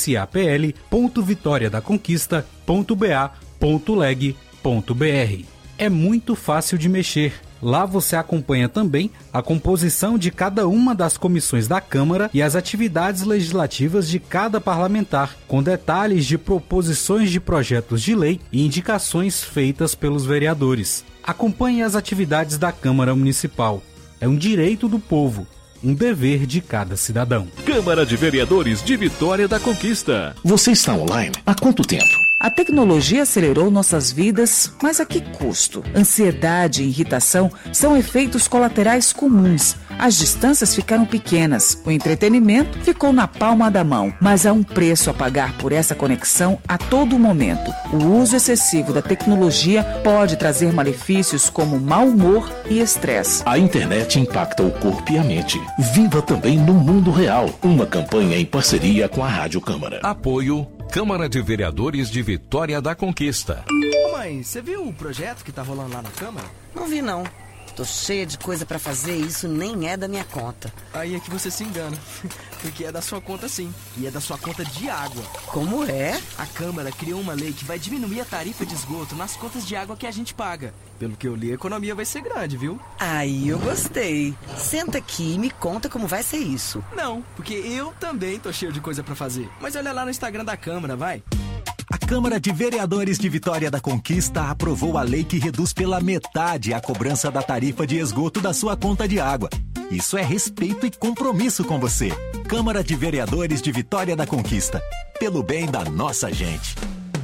sapl.vitoriadaconquista.ba.leg.br. É muito fácil de mexer. Lá você acompanha também a composição de cada uma das comissões da Câmara e as atividades legislativas de cada parlamentar, com detalhes de proposições de projetos de lei e indicações feitas pelos vereadores. Acompanhe as atividades da Câmara Municipal. É um direito do povo, um dever de cada cidadão. Câmara de Vereadores de Vitória da Conquista. Você está online há quanto tempo? A tecnologia acelerou nossas vidas, mas a que custo? Ansiedade e irritação são efeitos colaterais comuns. As distâncias ficaram pequenas, o entretenimento ficou na palma da mão, mas há um preço a pagar por essa conexão a todo momento. O uso excessivo da tecnologia pode trazer malefícios como mau humor e estresse. A internet impacta o corpo e a mente. Viva também no mundo real. Uma campanha em parceria com a Rádio Câmara. Apoio Câmara de Vereadores de Vitória da Conquista. Ô mãe, você viu o projeto que tá rolando lá na Câmara? Não vi, não. Tô cheia de coisa pra fazer e isso nem é da minha conta. Aí é que você se engana. Porque é da sua conta sim. E é da sua conta de água. Como é? A Câmara criou uma lei que vai diminuir a tarifa de esgoto nas contas de água que a gente paga. Pelo que eu li, a economia vai ser grande, viu? Aí eu gostei. Senta aqui e me conta como vai ser isso. Não, porque eu também tô cheio de coisa pra fazer. Mas olha lá no Instagram da Câmara, vai. A Câmara de Vereadores de Vitória da Conquista aprovou a lei que reduz pela metade a cobrança da tarifa de esgoto da sua conta de água. Isso é respeito e compromisso com você. Câmara de Vereadores de Vitória da Conquista. Pelo bem da nossa gente.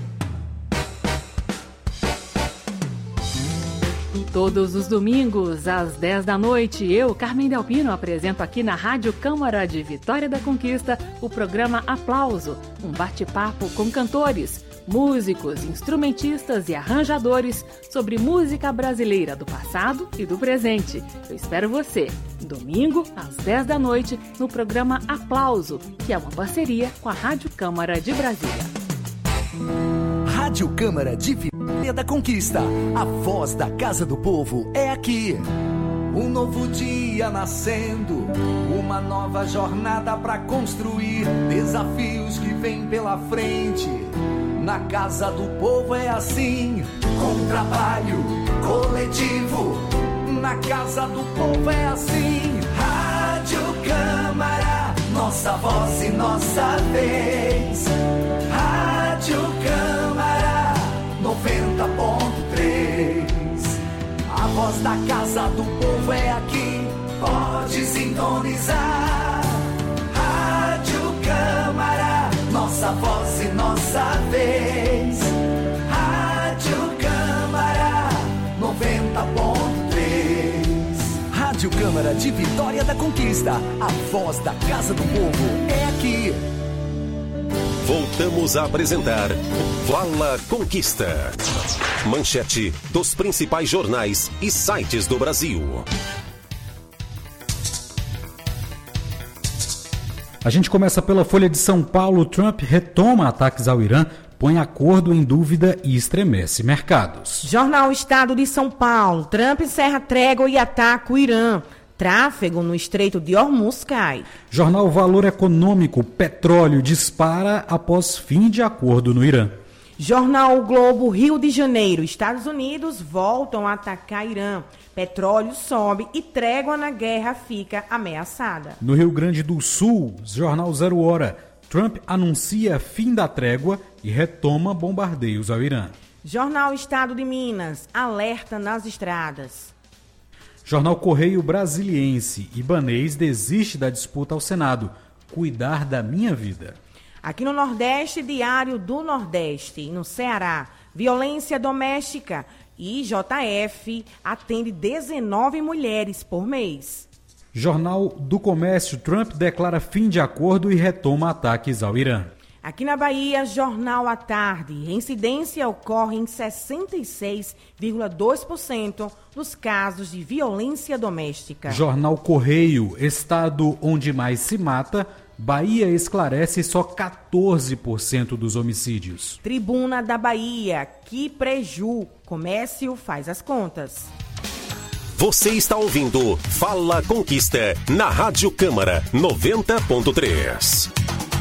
Todos os domingos, às 10 da noite, eu, Carmen Delpino, apresento aqui na Rádio Câmara de Vitória da Conquista o programa Aplauso, um bate-papo com cantores, músicos, instrumentistas e arranjadores sobre música brasileira do passado e do presente. Eu espero você, domingo, às 10 da noite, no programa Aplauso, que é uma parceria com a Rádio Câmara de Brasília. Rádio Câmara de Vitória da Conquista, a voz da Casa do Povo é aqui. Um novo dia nascendo, uma nova jornada pra construir, desafios que vêm pela frente. Na Casa do Povo é assim, com trabalho coletivo. Na Casa do Povo é assim, Rádio Câmara, nossa voz e nossa vez. Rádio Câmara 90.3. A voz da Casa do Povo é aqui, pode sintonizar. Rádio Câmara, nossa voz e nossa vez. Rádio Câmara 90.3. Rádio Câmara de Vitória da Conquista, a voz da Casa do Povo é aqui. Voltamos a apresentar Fala Conquista. Manchete dos principais jornais e sites do Brasil. A gente começa pela Folha de São Paulo. Trump retoma ataques ao Irã, põe acordo em dúvida e estremece mercados. Jornal Estado de São Paulo. Trump encerra trégua e ataca o Irã. Tráfego no Estreito de Hormuz cai. Jornal Valor Econômico. Petróleo dispara após fim de acordo no Irã. Jornal o Globo. Rio de Janeiro. Estados Unidos voltam a atacar Irã. Petróleo sobe e trégua na guerra fica ameaçada. No Rio Grande do Sul, Jornal 0 Hora. Trump anuncia fim da trégua e retoma bombardeios ao Irã. Jornal Estado de Minas. Alerta nas estradas. Jornal Correio Brasiliense. Ibanez desiste da disputa ao Senado. Cuidar da minha vida. Aqui no Nordeste, Diário do Nordeste. No Ceará, violência doméstica. IJF atende 19 mulheres por mês. Jornal do Comércio. Trump declara fim de acordo e retoma ataques ao Irã. Aqui na Bahia, Jornal à Tarde. Incidência ocorre em 66,2% dos casos de violência doméstica. Jornal Correio, estado onde mais se mata, Bahia esclarece só 14% dos homicídios. Tribuna da Bahia, que preju, comércio faz as contas. Você está ouvindo Fala Conquista, na Rádio Câmara 90.3.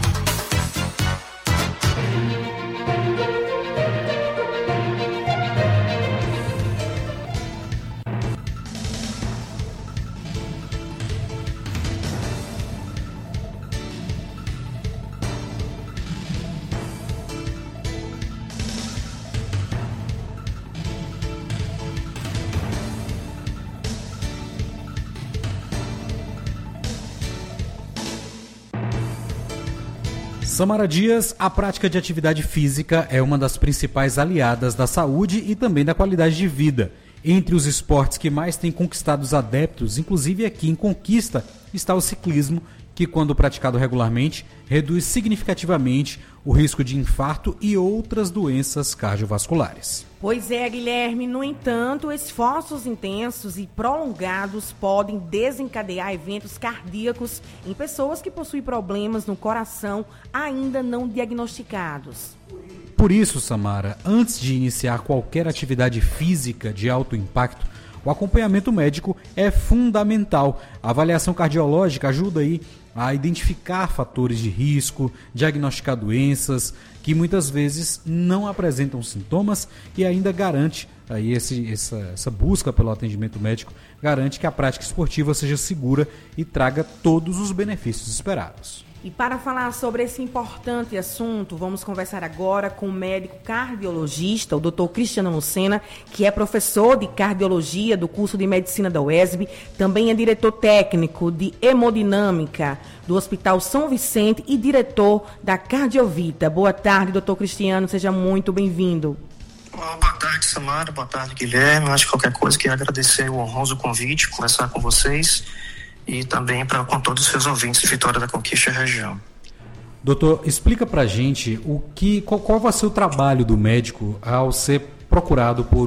Samara Dias, a prática de atividade física é uma das principais aliadas da saúde e também da qualidade de vida. Entre os esportes que mais têm conquistado os adeptos, inclusive aqui em Conquista, está o ciclismo, que quando praticado regularmente, reduz significativamente o risco de infarto e outras doenças cardiovasculares. Pois é, Guilherme. No entanto, esforços intensos e prolongados podem desencadear eventos cardíacos em pessoas que possuem problemas no coração ainda não diagnosticados. Por isso, Samara, antes de iniciar qualquer atividade física de alto impacto, o acompanhamento médico é fundamental. A avaliação cardiológica ajuda aí a identificar fatores de risco, diagnosticar doenças que muitas vezes não apresentam sintomas e ainda garante aí essa busca pelo atendimento médico, garante que a prática esportiva seja segura e traga todos os benefícios esperados. E para falar sobre esse importante assunto, vamos conversar agora com o médico cardiologista, o Dr. Cristiano Lucena, que é professor de cardiologia do curso de medicina da UESB, também é diretor técnico de hemodinâmica do Hospital São Vicente e diretor da Cardiovita. Boa tarde, Dr. Cristiano, seja muito bem-vindo. Boa tarde, Samara, boa tarde, Guilherme. Antes de qualquer coisa, queria agradecer o honroso convite, conversar com vocês e também com todos os seus ouvintes de Vitória da Conquista e região. Doutor, explica pra gente qual vai ser o trabalho do médico ao ser procurado por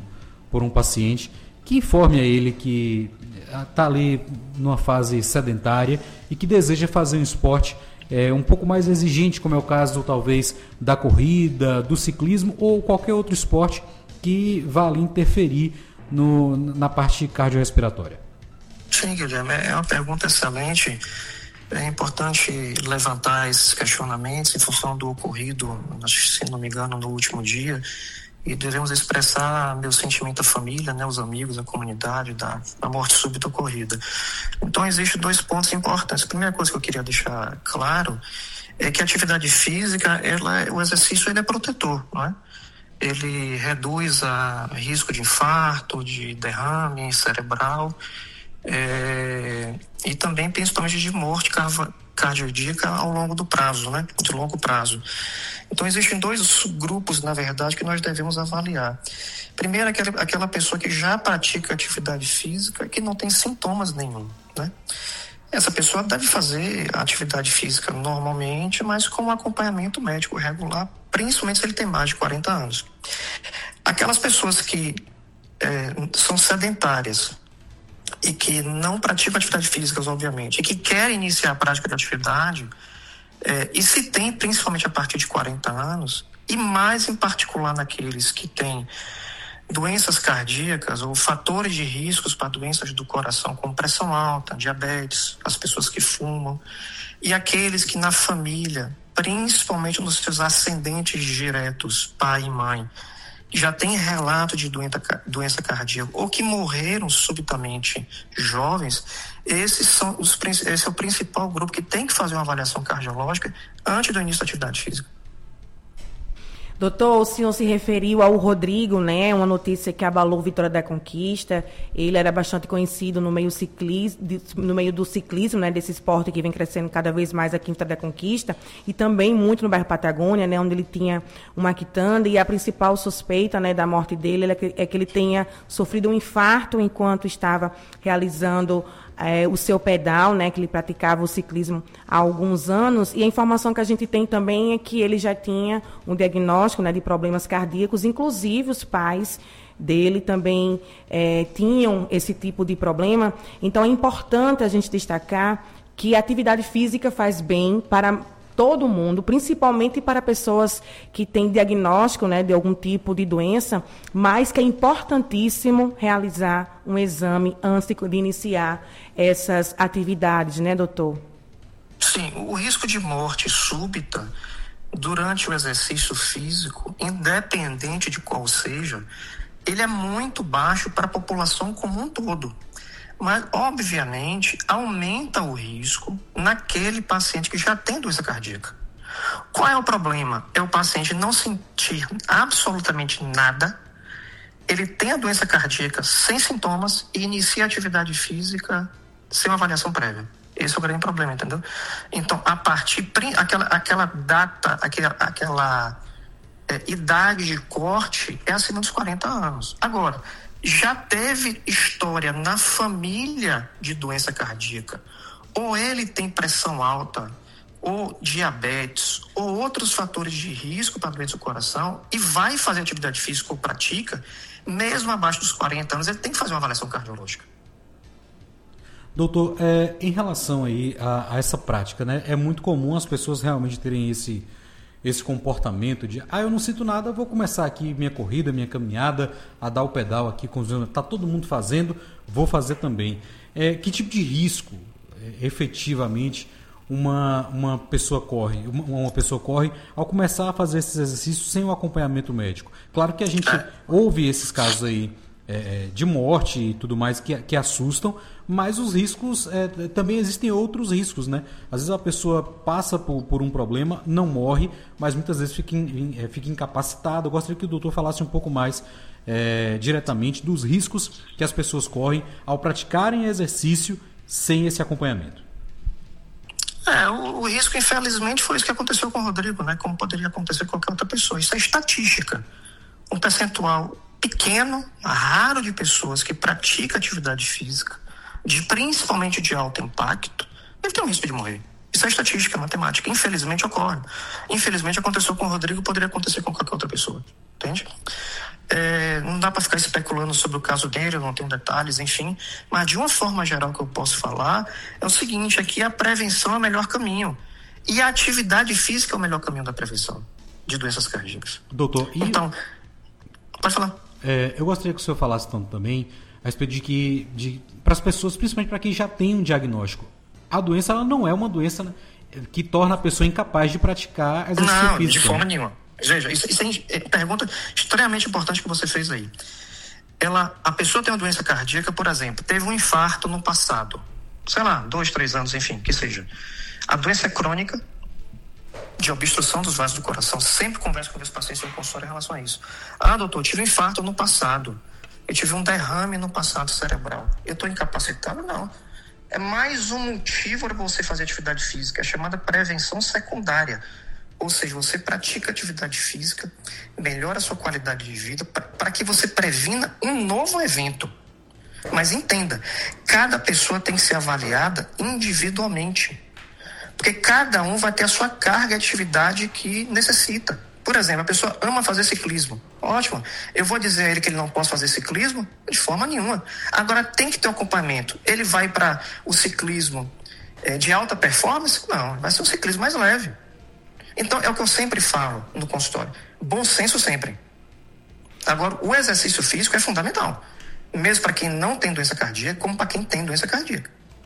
um paciente que informe a ele que está ali numa fase sedentária e que deseja fazer um esporte um pouco mais exigente, como é o caso talvez da corrida, do ciclismo ou qualquer outro esporte que vá ali interferir na parte cardiorrespiratória. Sim, Guilherme, é uma pergunta excelente. É importante levantar esses questionamentos em função do ocorrido, se não me engano, no último dia, e devemos expressar meu sentimento à família, os amigos, a comunidade da morte súbita ocorrida. Então, existem dois pontos importantes. A primeira coisa que eu queria deixar claro é que a atividade física, o exercício ele é protetor, não é? Ele reduz o risco de infarto, de derrame cerebral, e também principalmente de morte cardíaca ao longo do prazo, de longo prazo. Então existem dois subgrupos, na verdade, que nós devemos avaliar. Primeiro, aquela pessoa que já pratica atividade física e que não tem sintomas nenhum, Essa pessoa deve fazer atividade física normalmente, mas com acompanhamento médico regular, principalmente se ele tem mais de 40 anos. Aquelas pessoas que são sedentárias e que não praticam atividades físicas, obviamente, e que querem iniciar a prática de atividade, e se tem principalmente a partir de 40 anos, e mais em particular naqueles que têm doenças cardíacas ou fatores de riscos para doenças do coração, como pressão alta, diabetes, as pessoas que fumam, e aqueles que na família, principalmente nos seus ascendentes diretos, pai e mãe, já tem relato de doença cardíaca ou que morreram subitamente jovens, esse é o principal grupo que tem que fazer uma avaliação cardiológica antes do início da atividade física. Doutor, o senhor se referiu ao Rodrigo, uma notícia que abalou Vitória da Conquista. Ele era bastante conhecido no meio do ciclismo, desse esporte que vem crescendo cada vez mais aqui em Vitória da Conquista, e também muito no bairro Patagônia, onde ele tinha uma quitanda, e a principal suspeita da morte dele é que ele tenha sofrido um infarto enquanto estava realizando o seu pedal, né, que ele praticava o ciclismo há alguns anos, e a informação que a gente tem também é que ele já tinha um diagnóstico, né, de problemas cardíacos, inclusive os pais dele também tinham esse tipo de problema. Então é importante a gente destacar que a atividade física faz bem para todo mundo, principalmente para pessoas que têm diagnóstico, né, de algum tipo de doença, mas que é importantíssimo realizar um exame antes de iniciar essas atividades, né, doutor? Sim, o risco de morte súbita durante o exercício físico, independente de qual seja, ele é muito baixo para a população como um todo. Mas, obviamente, aumenta o risco naquele paciente que já tem doença cardíaca. Qual é o problema? É o paciente não sentir absolutamente nada, ele tem a doença cardíaca sem sintomas e inicia a atividade física sem uma avaliação prévia. Esse é o grande problema, entendeu? Então, a partir aquela data, aquela idade de corte é acima dos 40 anos. Agora, já teve história na família de doença cardíaca, ou ele tem pressão alta, ou diabetes, ou outros fatores de risco para a doença do coração, e vai fazer atividade física ou pratica, mesmo abaixo dos 40 anos, ele tem que fazer uma avaliação cardiológica. Doutor, em relação aí a essa prática, né, é muito comum as pessoas realmente terem esse comportamento de, eu não sinto nada, vou começar aqui minha corrida, minha caminhada, a dar o pedal aqui com os meus, tá todo mundo fazendo, vou fazer também. Que tipo de risco, efetivamente, uma pessoa corre ao começar a fazer esses exercícios sem o acompanhamento médico? Claro que a gente ouve esses casos aí de morte e tudo mais que assustam, mas os riscos, também existem outros riscos, né? Às vezes a pessoa passa por um problema, não morre, mas muitas vezes fica incapacitada. Eu gostaria que o doutor falasse um pouco mais diretamente dos riscos que as pessoas correm ao praticarem exercício sem esse acompanhamento. O risco, infelizmente, foi isso que aconteceu com o Rodrigo, né? Como poderia acontecer com qualquer outra pessoa. Isso é estatística. Um percentual pequeno, raro de pessoas que praticam atividade física, principalmente de alto impacto, ele tem um risco de morrer. Isso é estatística, matemática. Infelizmente ocorre. Infelizmente aconteceu com o Rodrigo, poderia acontecer com qualquer outra pessoa. Entende? Não dá para ficar especulando sobre o caso dele, eu não tenho detalhes, enfim. Mas de uma forma geral que eu posso falar, é o seguinte, é que a prevenção é o melhor caminho. E a atividade física é o melhor caminho da prevenção de doenças cardíacas. Doutor, então, pode falar. Eu gostaria que o senhor falasse também a respeito de para as pessoas, principalmente para quem já tem um diagnóstico, a doença ela não é uma doença, né, que torna a pessoa incapaz de praticar exercício físico. Não, de forma nenhuma. Veja, isso é pergunta extremamente importante que você fez aí. A pessoa tem uma doença cardíaca, por exemplo, teve um infarto no passado, sei lá, 2, 3 anos, enfim, que seja. A doença é crônica, de obstrução dos vasos do coração. Sempre converso com meus pacientes no consultório em relação a isso. Doutor, eu tive um infarto no passado. Eu tive um derrame no passado cerebral. Eu estou incapacitado? Não. É mais um motivo para você fazer atividade física. É chamada prevenção secundária. Ou seja, você pratica atividade física, melhora a sua qualidade de vida para que você previna um novo evento. Mas entenda, cada pessoa tem que ser avaliada individualmente. Porque cada um vai ter a sua carga de atividade que necessita. Por exemplo, a pessoa ama fazer ciclismo. Ótimo. Eu vou dizer a ele que ele não pode fazer ciclismo? De forma nenhuma. Agora, tem que ter um acompanhamento. Ele vai para o ciclismo de alta performance? Não, vai ser um ciclismo mais leve. Então, é o que eu sempre falo no consultório. Bom senso sempre. Agora, o exercício físico é fundamental. Mesmo para quem não tem doença cardíaca, como para quem tem doença cardíaca.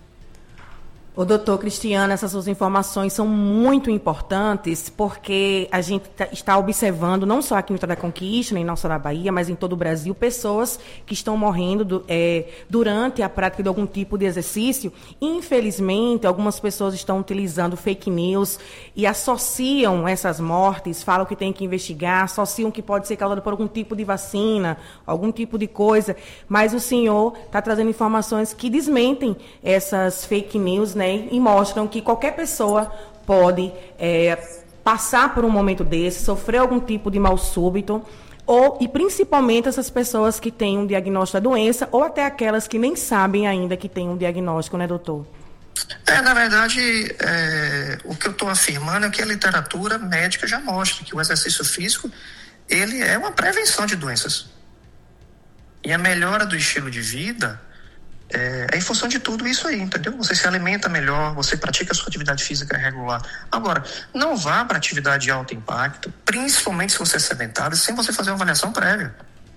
Ô, doutor Cristiano, essas suas informações são muito importantes porque a gente está observando, não só aqui no Vitória da Conquista, nem não só na Bahia, mas em todo o Brasil, pessoas que estão morrendo durante a prática de algum tipo de exercício. Infelizmente, algumas pessoas estão utilizando fake news e associam essas mortes, falam que tem que investigar, associam que pode ser causado por algum tipo de vacina, algum tipo de coisa, mas o senhor está trazendo informações que desmentem essas fake news, né? E mostram que qualquer pessoa pode passar por um momento desse, sofrer algum tipo de mal súbito, e principalmente essas pessoas que têm um diagnóstico da doença ou até aquelas que nem sabem ainda que têm um diagnóstico, né, doutor? Na verdade, o que eu estou afirmando é que a literatura médica já mostra que o exercício físico, ele é uma prevenção de doenças. E a melhora do estilo de vida é em função de tudo isso aí, entendeu? Você se alimenta melhor, você pratica a sua atividade física regular. Agora, não vá para atividade de alto impacto, principalmente se você é sedentário, sem você fazer uma avaliação prévia.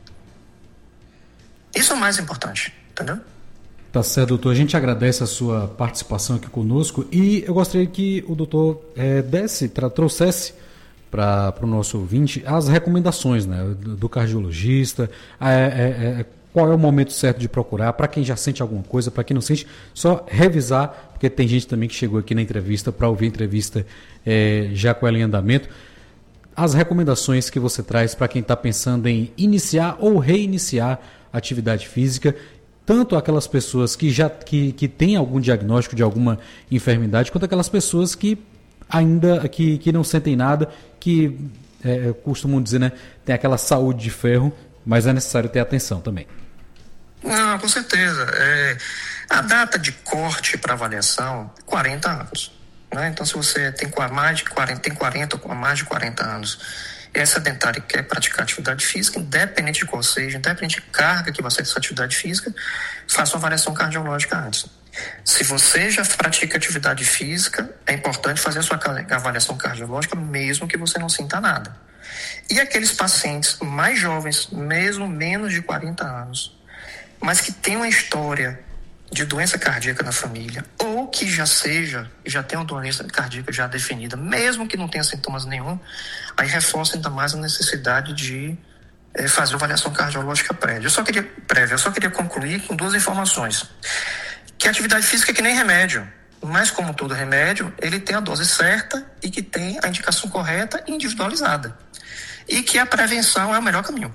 Isso é o mais importante, entendeu? Tá certo, doutor. A gente agradece a sua participação aqui conosco e eu gostaria que o doutor trouxesse para o nosso ouvinte as recomendações, né, do cardiologista, qual é o momento certo de procurar, para quem já sente alguma coisa, para quem não sente, só revisar, porque tem gente também que chegou aqui na entrevista para ouvir a entrevista já com ela em andamento. As recomendações que você traz para quem está pensando em iniciar ou reiniciar a atividade física, tanto aquelas pessoas que têm algum diagnóstico de alguma enfermidade, quanto aquelas pessoas que ainda que não sentem nada, que costumam dizer, né, tem aquela saúde de ferro, mas é necessário ter atenção também. Não, com certeza. A data de corte para avaliação é 40 anos. Né? Então, se você tem mais de 40 ou mais de 40 anos, é sedentário e quer praticar atividade física, independente de qual seja, independente de carga que vai ser essa atividade física, faça uma avaliação cardiológica antes. Se você já pratica atividade física, é importante fazer a sua avaliação cardiológica, mesmo que você não sinta nada. E aqueles pacientes mais jovens, mesmo menos de 40 anos, mas que têm uma história de doença cardíaca na família, ou que já tem uma doença cardíaca já definida, mesmo que não tenha sintomas nenhum, aí reforça ainda mais a necessidade de fazer uma avaliação cardiológica prévia. Eu só queria concluir com 2 informações. Que a atividade física é que nem remédio, mas como todo remédio, ele tem a dose certa e que tem a indicação correta e individualizada. E que a prevenção é o melhor caminho.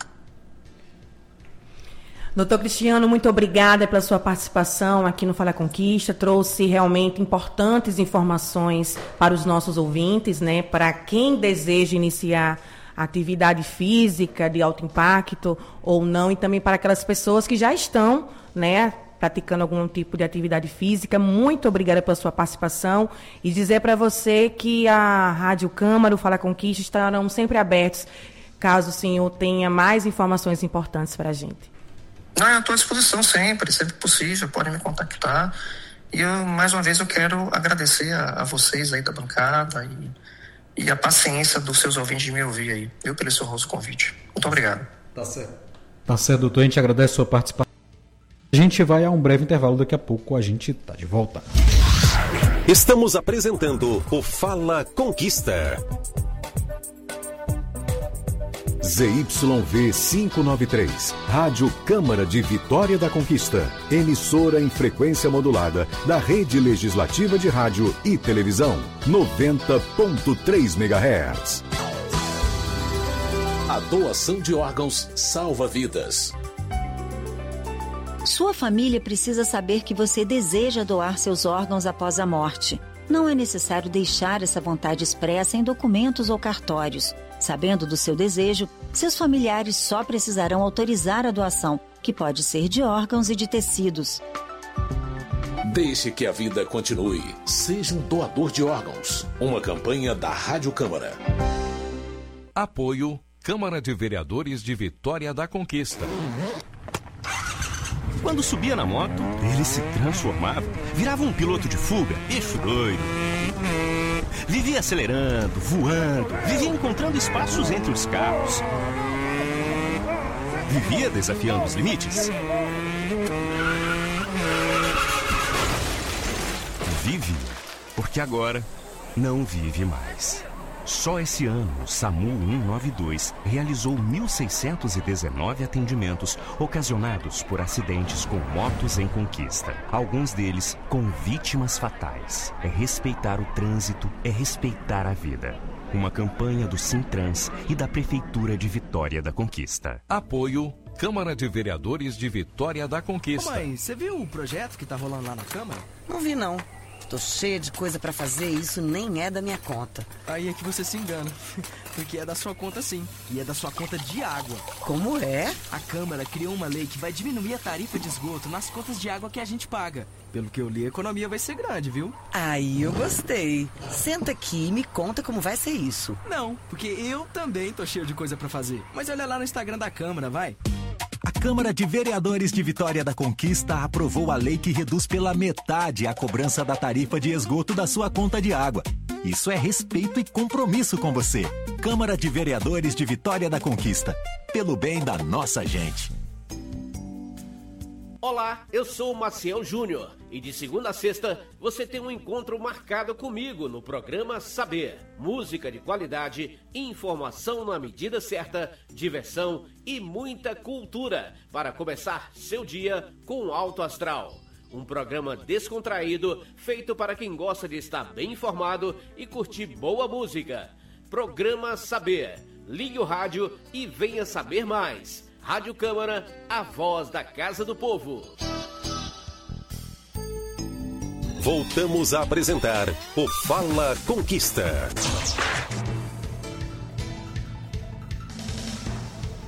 Doutor Cristiano, muito obrigada pela sua participação aqui no Fala Conquista. Trouxe realmente importantes informações para os nossos ouvintes, né? Para quem deseja iniciar atividade física de alto impacto ou não, e também para aquelas pessoas que já estão, né, praticando algum tipo de atividade física. Muito obrigada pela sua participação e dizer para você que a Rádio Câmara, o Fala Conquista, estarão sempre abertos, caso o senhor tenha mais informações importantes para a gente. Não, eu estou à disposição sempre possível, podem me contactar. E mais uma vez eu quero agradecer a vocês aí da bancada e a paciência dos seus ouvintes de me ouvir aí, viu, pelo seu honroso convite. Muito obrigado. Tá certo. Tá certo, doutor, a gente agradece a sua participação. A gente vai a um breve intervalo, daqui a pouco a gente está de volta. Estamos apresentando o Fala Conquista. ZYV 593, Rádio Câmara de Vitória da Conquista, emissora em frequência modulada da Rede Legislativa de Rádio e Televisão, 90.3 MHz. A doação de órgãos salva vidas. Sua família precisa saber que você deseja doar seus órgãos após a morte. Não é necessário deixar essa vontade expressa em documentos ou cartórios. Sabendo do seu desejo, seus familiares só precisarão autorizar a doação, que pode ser de órgãos e de tecidos. Deixe que a vida continue. Seja um doador de órgãos. Uma campanha da Rádio Câmara. Apoio Câmara de Vereadores de Vitória da Conquista. Quando subia na moto, ele se transformava, virava um piloto de fuga, bicho doido. Vivia acelerando, voando, vivia encontrando espaços entre os carros. Vivia desafiando os limites. Vive, porque agora não vive mais. Só esse ano, o SAMU 192 realizou 1.619 atendimentos ocasionados por acidentes com motos em conquista. Alguns deles com vítimas fatais. É respeitar o trânsito, é respeitar a vida. Uma campanha do Sintrans e da Prefeitura de Vitória da Conquista. Apoio Câmara de Vereadores de Vitória da Conquista. Ô mãe, você viu o projeto que tá rolando lá na Câmara? Não vi, não. Tô cheia de coisa pra fazer e isso nem é da minha conta. Aí é que você se engana. Porque é da sua conta sim. E é da sua conta de água. Como é? A Câmara criou uma lei que vai diminuir a tarifa de esgoto nas contas de água que a gente paga. Pelo que eu li, a economia vai ser grande, viu? Aí eu gostei. Senta aqui e me conta como vai ser isso. Não, porque eu também tô cheio de coisa pra fazer. Mas olha lá no Instagram da Câmara, vai. A Câmara de Vereadores de Vitória da Conquista aprovou a lei que reduz pela metade a cobrança da tarifa de esgoto da sua conta de água. Isso é respeito e compromisso com você. Câmara de Vereadores de Vitória da Conquista. Pelo bem da nossa gente. Olá, eu sou o Maciel Júnior e de segunda a sexta você tem um encontro marcado comigo no programa Saber. Música de qualidade, informação na medida certa, diversão e muita cultura para começar seu dia com alto astral. Um programa descontraído feito para quem gosta de estar bem informado e curtir boa música. Programa Saber. Ligue o rádio e venha saber mais. Rádio Câmara, a voz da Casa do Povo. Voltamos a apresentar o Fala Conquista.